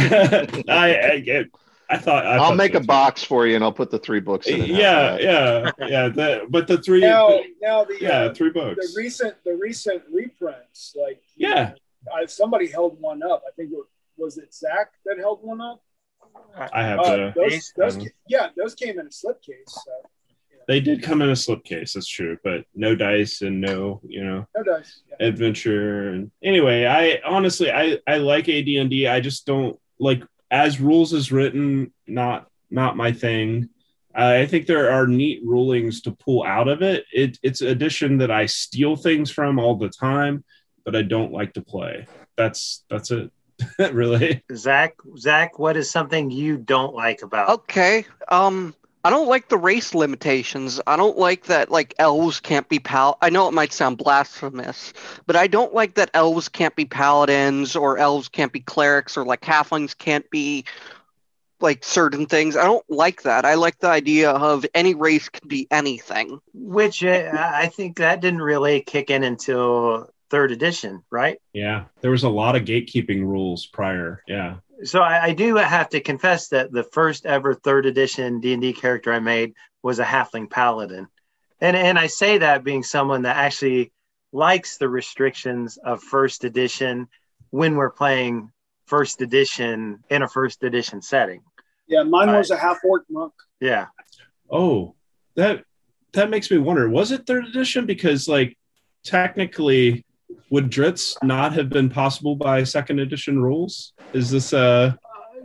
I thought I'll make a box for you and I'll put the 3 books in it. Yeah. But the three. Now the 3 books. The recent reprints, like somebody held one up. I think was it Zach that held one up. I have those came in a slipcase. So. They did come in a slipcase, that's true, but no dice and no dice. Yeah. Adventure. And anyway, I honestly like AD&D. I just don't like as rules is written, not my thing. I think there are neat rulings to pull out of it. It's an edition that I steal things from all the time, but I don't like to play. That's it. Really. Zach, what is something you don't like about? Okay. I don't like the race limitations. I don't like that, like, elves can't be I know it might sound blasphemous, but I don't like that elves can't be paladins or elves can't be clerics or, like, halflings can't be, like, certain things. I don't like that. I like the idea of any race can be anything. Which I think that didn't really kick in until 3rd edition, right? Yeah. There was a lot of gatekeeping rules prior. Yeah. So I do have to confess that the first ever 3rd edition D&D character I made was a halfling paladin. And I say that being someone that actually likes the restrictions of 1st edition when we're playing 1st edition in a 1st edition setting. Yeah, mine was a half-orc monk. Yeah. Oh, that makes me wonder, was it 3rd edition? Because, like, technically, would Dritz not have been possible by 2nd edition rules? Is this a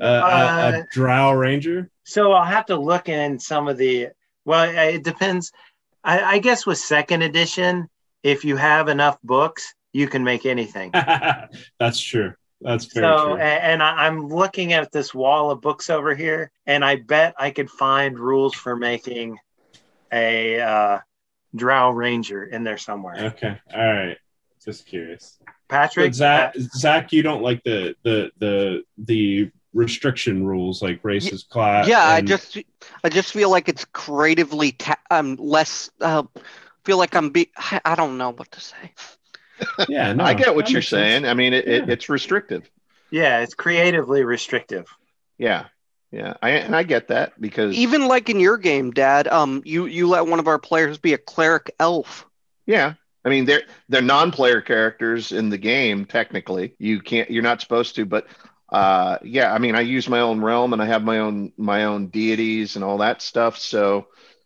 drow ranger? So I'll have to look in some of the. Well, it depends. I guess with 2nd edition, if you have enough books, you can make anything. That's true. That's very true. And I'm looking at this wall of books over here, and I bet I could find rules for making a drow ranger in there somewhere. Okay. All right. Just curious. Patrick, Zach, you don't like the restriction rules like races, class. Yeah, I just feel like it's creatively less. Feel like I don't know what to say. Yeah, no, I get what you're saying. I mean, it's restrictive. Yeah, it's creatively restrictive. Yeah. I get that because even like in your game, Dad, you let one of our players be a cleric elf. Yeah. I mean, they're non-player characters in the game. Technically, you're not supposed to, but yeah. I mean, I use my own realm and I have my own deities and all that stuff. So,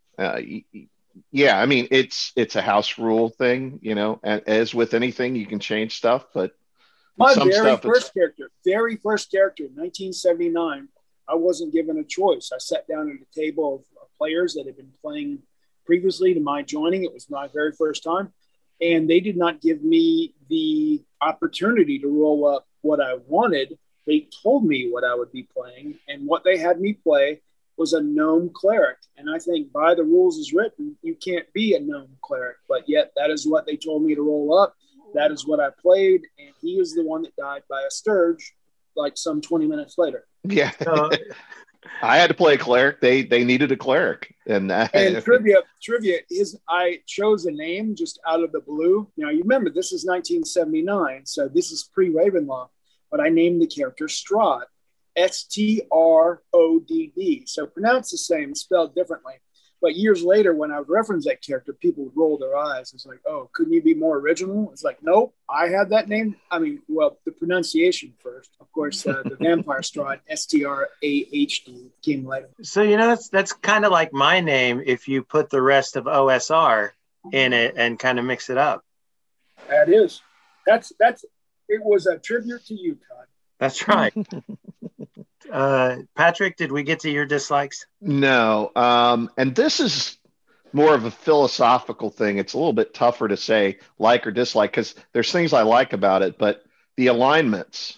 yeah. I mean, it's a house rule thing, And as with anything, you can change stuff, but my very first character, in 1979, I wasn't given a choice. I sat down at a table of players that had been playing previously to my joining. It was my very first time. and they did not give me the opportunity to roll up what I wanted. They told me what I would be playing, and what they had me play was a gnome cleric. And I think by the rules as written, you can't be a gnome cleric, but yet that is what they told me to roll up. That is what I played, and he is the one that died by a scourge like some 20 minutes later. Yeah. I had to play a cleric. They needed a cleric. And trivia is I chose a name just out of the blue. Now, you remember, this is 1979, so this is pre-Ravenloft, but I named the character Strahd, Strodd. So pronounced the same, spelled differently. But years later, when I would reference that character, people would roll their eyes. It's like, oh, couldn't you be more original? It's like, nope, I had that name. I mean, well, the pronunciation first. Of course, the vampire Strahd, Strahd, came later. So, that's kind of like my name if you put the rest of OSR in it and kind of mix it up. That is. It was a tribute to you, Todd. That's right. Patrick, did we get to your dislikes? No. And this is more of a philosophical thing. It's a little bit tougher to say like or dislike because there's things I like about it, but the alignments,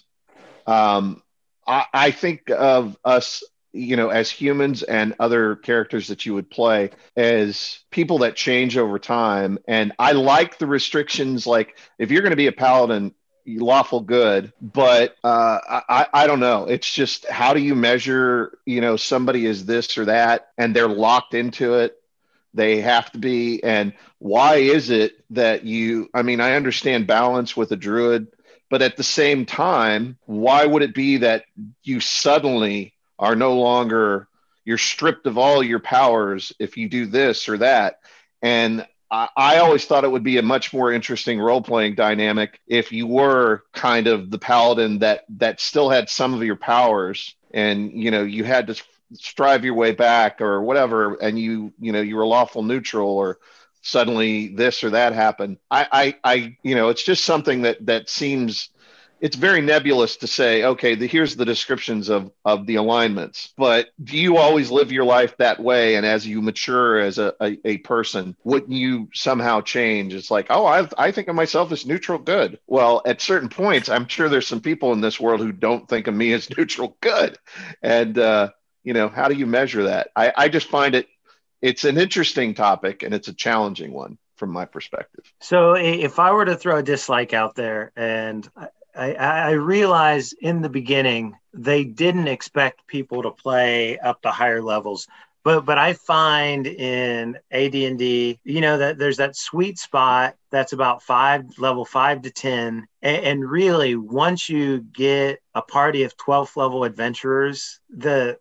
I think of us, as humans and other characters that you would play as people that change over time. And I like the restrictions. Like if you're going to be a paladin, lawful good, but I don't know. It's just, how do you measure, somebody is this or that, and they're locked into it. They have to be. And why is it that I understand balance with a druid, but at the same time, why would it be that you suddenly are no longer, you're stripped of all your powers if you do this or that? And I always thought it would be a much more interesting role-playing dynamic if you were kind of the paladin that still had some of your powers, and you had to strive your way back or whatever, and you were lawful neutral, or suddenly this or that happened. It's just something that seems, it's very nebulous to say, okay, here's the descriptions of the alignments, but do you always live your life that way? And as you mature as a person, wouldn't you somehow change? It's like, oh, I think of myself as neutral good. Well, at certain points, I'm sure there's some people in this world who don't think of me as neutral good. And, how do you measure that? I just find it's an interesting topic, and it's a challenging one from my perspective. So if I were to throw a dislike out there, and I realized in the beginning they didn't expect people to play up to higher levels, but I find in AD&D, that there's that sweet spot that's about level 5 to 10, and really once you get a party of 12th level adventurers, and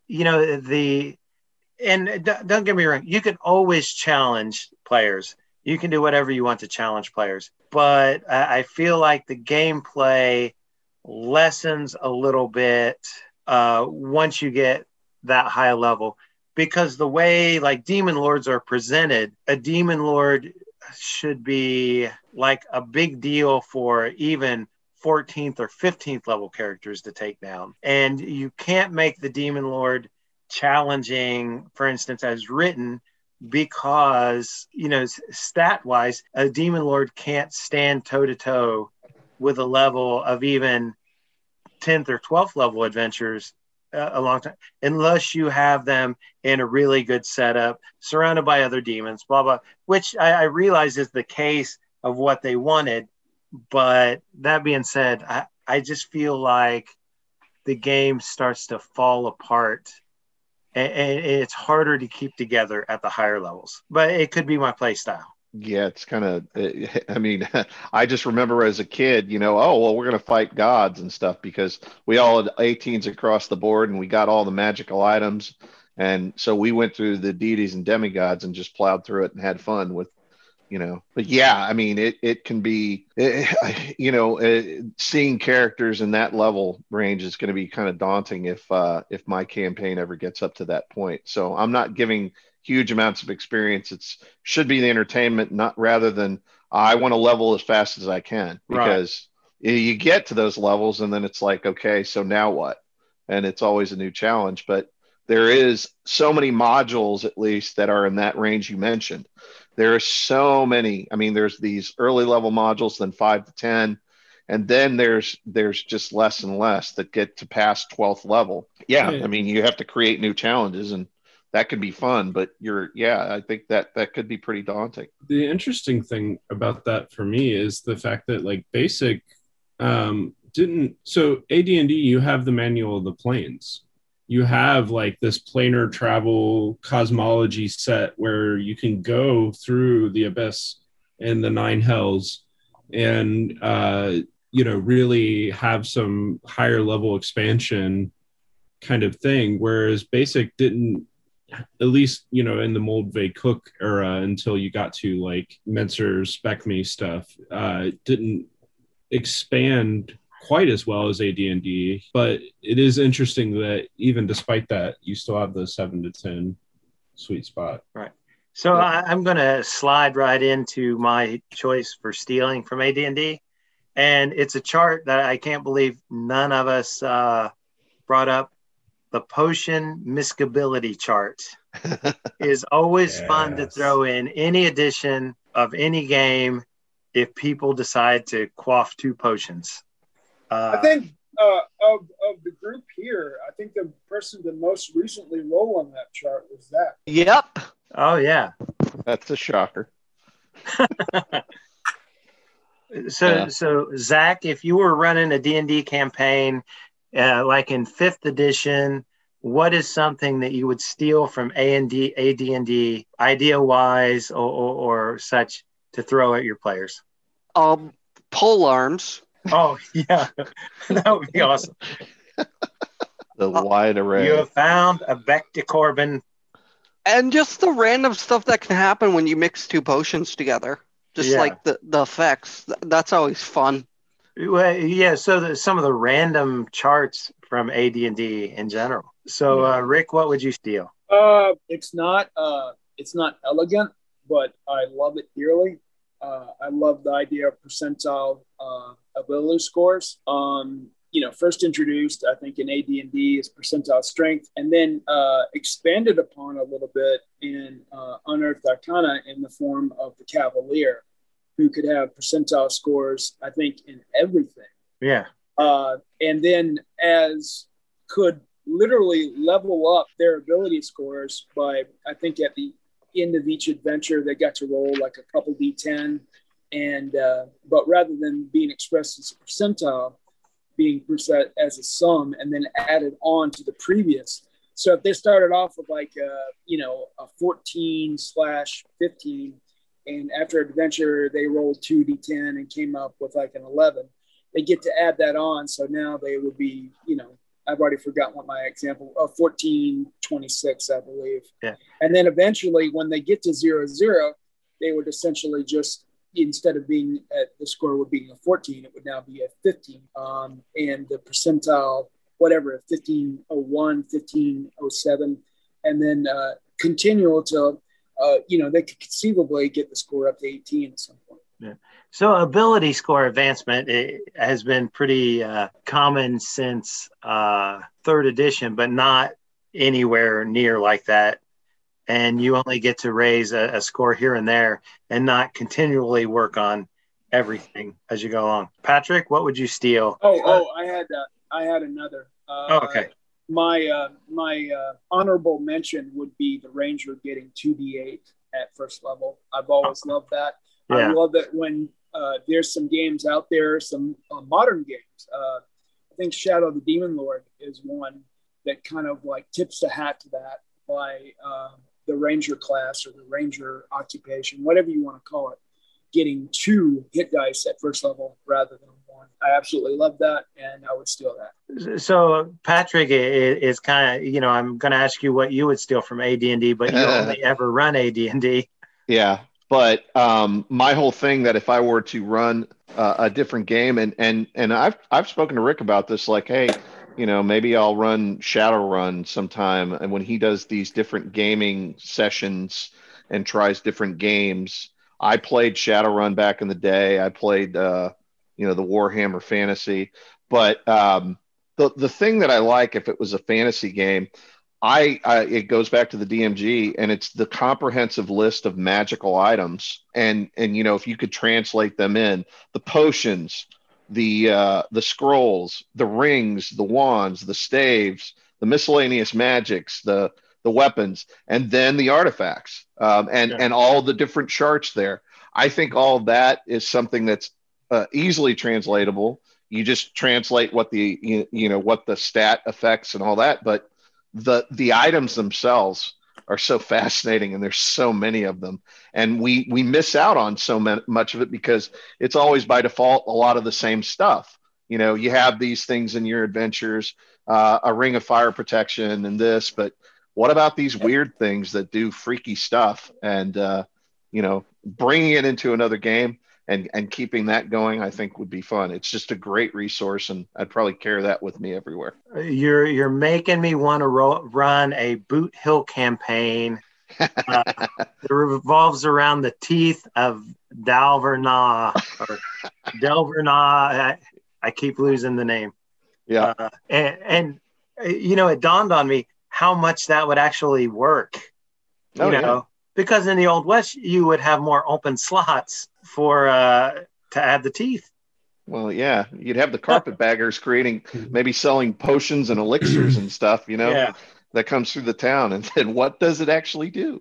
don't get me wrong, you can always challenge players. You can do whatever you want to challenge players. But I feel like the gameplay lessens a little bit once you get that high level. Because the way like demon lords are presented, a demon lord should be like a big deal for even 14th or 15th level characters to take down. And you can't make the demon lord challenging, for instance, as written, because stat wise a demon lord can't stand toe to toe with a level of even 10th or 12th level adventures a long time, unless you have them in a really good setup surrounded by other demons, blah blah, which I realize is the case of what they wanted. But that being said, I just feel like the game starts to fall apart, and it's harder to keep together at the higher levels. But it could be my play style. Yeah, it's kind of, I just remember as a kid, oh, well, we're going to fight gods and stuff because we all had 18s across the board and we got all the magical items. And so we went through the deities and demigods and just plowed through it and had fun with, but yeah, it can be, seeing characters in that level range is going to be kind of daunting if my campaign ever gets up to that point. So I'm not giving huge amounts of experience. Should be the entertainment, not rather than I want to level as fast as I can, because you get to those levels and then it's like, okay, so now what? And it's always a new challenge, but there is so many modules at least that are in that range you mentioned There are so many. I mean, there's these early level modules, then 5 to 10, and then there's just less and less that get to past 12th level. Yeah, I mean, you have to create new challenges, and that could be fun, but I think that could be pretty daunting. The interesting thing about that for me is the fact that like basic didn't. So AD&D, you have the manual of the planes. You have like this planar travel cosmology set where you can go through the abyss and the nine hells and really have some higher level expansion kind of thing, whereas basic didn't, at least in the Moldvay Cook era, until you got to like Menser Spec Me stuff, didn't expand quite as well as AD&D. But it is interesting that even despite that, you still have the 7 to 10 sweet spot. Right. So I'm going to slide right into my choice for stealing from AD&D, and it's a chart that I can't believe none of us brought up. The potion miscability chart is always fun to throw in any edition of any game if people decide to quaff 2 potions. I think of the group here, I think the person to most recently roll on that chart was Zach. Yep. Oh, yeah. That's a shocker. So Zach, if you were running a D&D campaign, like in 5th edition, what is something that you would steal from AD&D, idea-wise or such, to throw at your players? Pole arms. Oh, yeah. That would be awesome. The wide array. You have found a Beck de Corbin. And just the random stuff that can happen when you mix 2 potions together. Just like the effects. That's always fun. Well, yeah, so some of the random charts from AD&D in general. So, Rick, what would you steal? It's not elegant, but I love it dearly. I love the idea of percentile ability scores. First introduced, I think, in AD&D is percentile strength, and then expanded upon a little bit in Unearthed Arcana in the form of the Cavalier, who could have percentile scores, I think, in everything. Yeah. And then as could literally level up their ability scores by, I think, at the end of each adventure, they got to roll like a couple D10. And but rather than being expressed as a percentile, being percent as a sum and then added on to the previous. So if they started off with like a 14/15, and after adventure they rolled 2d10 and came up with like an 11, they get to add that on. So now they would be, I've already forgotten what my example of 14/26, I believe. Yeah. And then eventually when they get to 0/0, they would essentially just, instead of being at the score would be a 14, it would now be a 15. And the percentile, whatever, 1501, 1507, and then continue till, they could conceivably get the score up to 18 at some point. Yeah. So ability score advancement has been pretty common since 3rd edition, but not anywhere near like that. And you only get to raise a score here and there and not continually work on everything as you go along. Patrick, what would you steal? I had another. Okay. My honorable mention would be the Ranger getting 2d8 at first level. I've always loved that. Yeah. I love it when there's some games out there, some modern games. I think Shadow of the Demon Lord is one that kind of like tips the hat to that by the Ranger class or the Ranger occupation, whatever you want to call it, getting 2 hit dice at first level rather than 1. I absolutely love that, and I would steal that. So Patrick is kind of, I'm going to ask you what you would steal from AD&D, but you only ever run AD&D. Yeah, but my whole thing that if I were to run a different game, and I've spoken to Rick about this, like, hey, maybe I'll run Shadowrun sometime. And when he does these different gaming sessions and tries different games, I played Shadowrun back in the day. I played, the Warhammer Fantasy. But the thing that I like, if it was a fantasy game, it goes back to the DMG, and it's the comprehensive list of magical items, and if you could translate them in, the potions, the scrolls, the rings, the wands, the staves, the miscellaneous magics, the weapons, and then the artifacts, and all the different charts there. I think all of that is something that's easily translatable. You just translate what what the stat effects and all that, but the items themselves are so fascinating, and there's so many of them, and we miss out on so much of it because it's always by default a lot of the same stuff. You have these things in your adventures, a ring of fire protection and this, but what about these weird things that do freaky stuff? And bringing it into another game and keeping that going, I think would be fun. It's just a great resource, and I'd probably carry that with me everywhere. You're making me want to run a Boot Hill campaign that revolves around the teeth of Dalverna or Delverna. I keep losing the name. Yeah, and it dawned on me how much that would actually work. Because in the Old West, you would have more open slots for to add the teeth. Well, yeah, you'd have the carpetbaggers maybe selling potions and elixirs and stuff, that comes through the town. And then what does it actually do?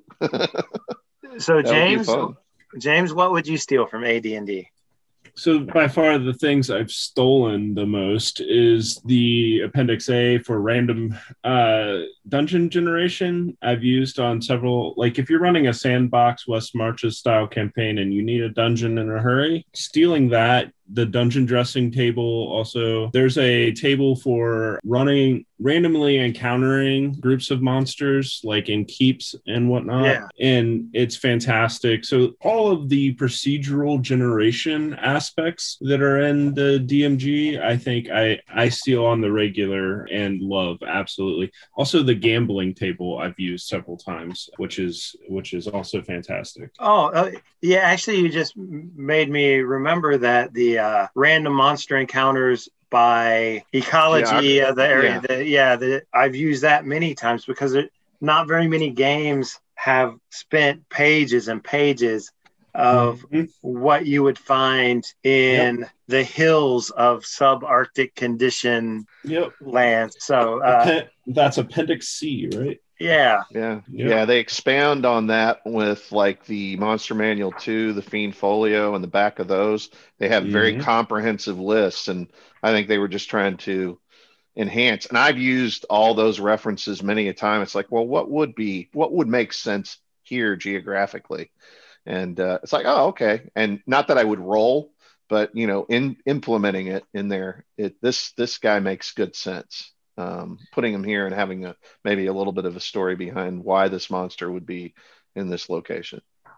So James, what would you steal from AD&D? So by far the things I've stolen the most is the Appendix A for random dungeon generation. I've used on several, like if you're running a sandbox West Marches style campaign and you need a dungeon in a hurry, stealing that, the dungeon dressing table. Also, there's a table for randomly encountering groups of monsters, like in keeps and whatnot. Yeah. And it's fantastic. So all of the procedural generation aspects that are in the DMG, I think I steal on the regular and love absolutely. Also, the gambling table I've used several times, which is also fantastic. Yeah, actually, you just made me remember that the random monster encounters by ecology of the area. I've used that many times because not very many games have spent pages and pages of what you would find in the hills of subarctic condition lands. So that's Appendix C, right? Yeah. They expand on that with like the Monster Manual 2, the Fiend Folio, and the back of those. They have very comprehensive lists, and I think they were just trying to enhance. And I've used all those references many a time. It's like, well, what would make sense here geographically? And it's like, oh, okay. And not that I would roll, but in implementing it in there, this guy makes good sense. Putting him here and having maybe a little bit of a story behind why this monster would be in this location.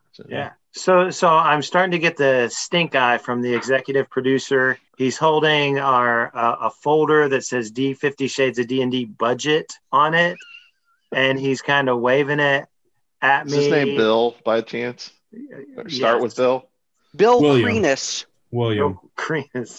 So I'm starting to get the stink eye from the executive producer. He's holding a folder that says D50 Shades of D&D budget on it, and he's kind of waving it at me. Is his name Bill by chance? Start with Bill. Bill Kreenis. William Kreenis.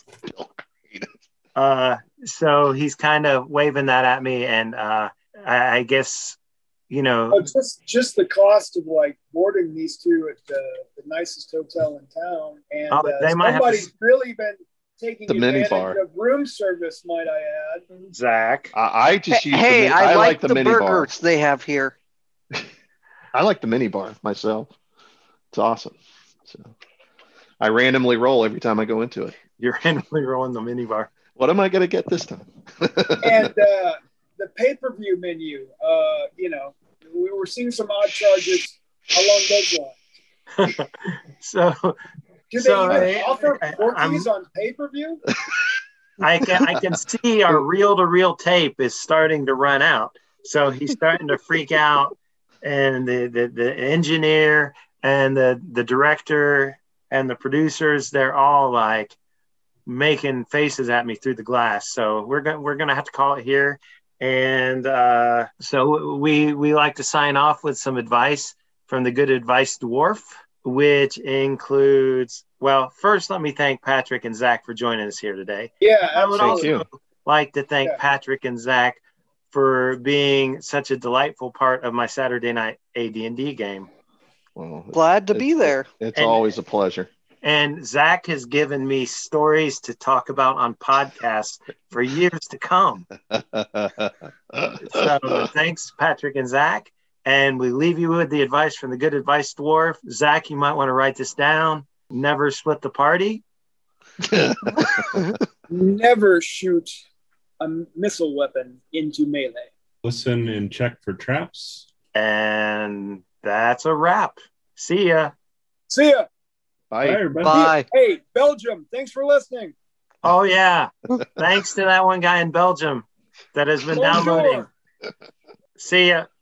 So he's kind of waving that at me, and I guess just the cost of like boarding these two at the nicest hotel in town, and somebody's really been taking advantage of room service, might I add. Zach, I just use I like the mini burgers they have here. I like the mini bar myself. It's awesome. So I randomly roll every time I go into it. You're randomly rolling the mini bar. What am I going to get this time? And the pay-per-view menu, we were seeing some odd charges along those lines. Do they even offer porkies on pay-per-view? I can see our reel-to-reel tape is starting to run out. So he's starting to freak out, and the engineer and the director and the producers, they're all like making faces at me through the glass. So we're gonna have to call it here. And so we like to sign off with some advice from the Good Advice Dwarf, which includes, well, first let me thank Patrick and Zach for joining us here today. Yeah, I would also like to thank Patrick and Zach for being such a delightful part of my Saturday night AD&D game. Well, Glad to be there. It's And- always a pleasure. And Zach has given me stories to talk about on podcasts for years to come. So thanks, Patrick and Zach. And we leave you with the advice from the Good Advice Dwarf. Zach, you might want to write this down. Never split the party. Never shoot a missile weapon into melee. Listen and check for traps. And that's a wrap. See ya. See ya. Bye, Bye. everybody. Bye. Hey, Belgium, thanks for listening. Oh, yeah. Thanks to that one guy in Belgium that has been Bonjour. downloading. See ya.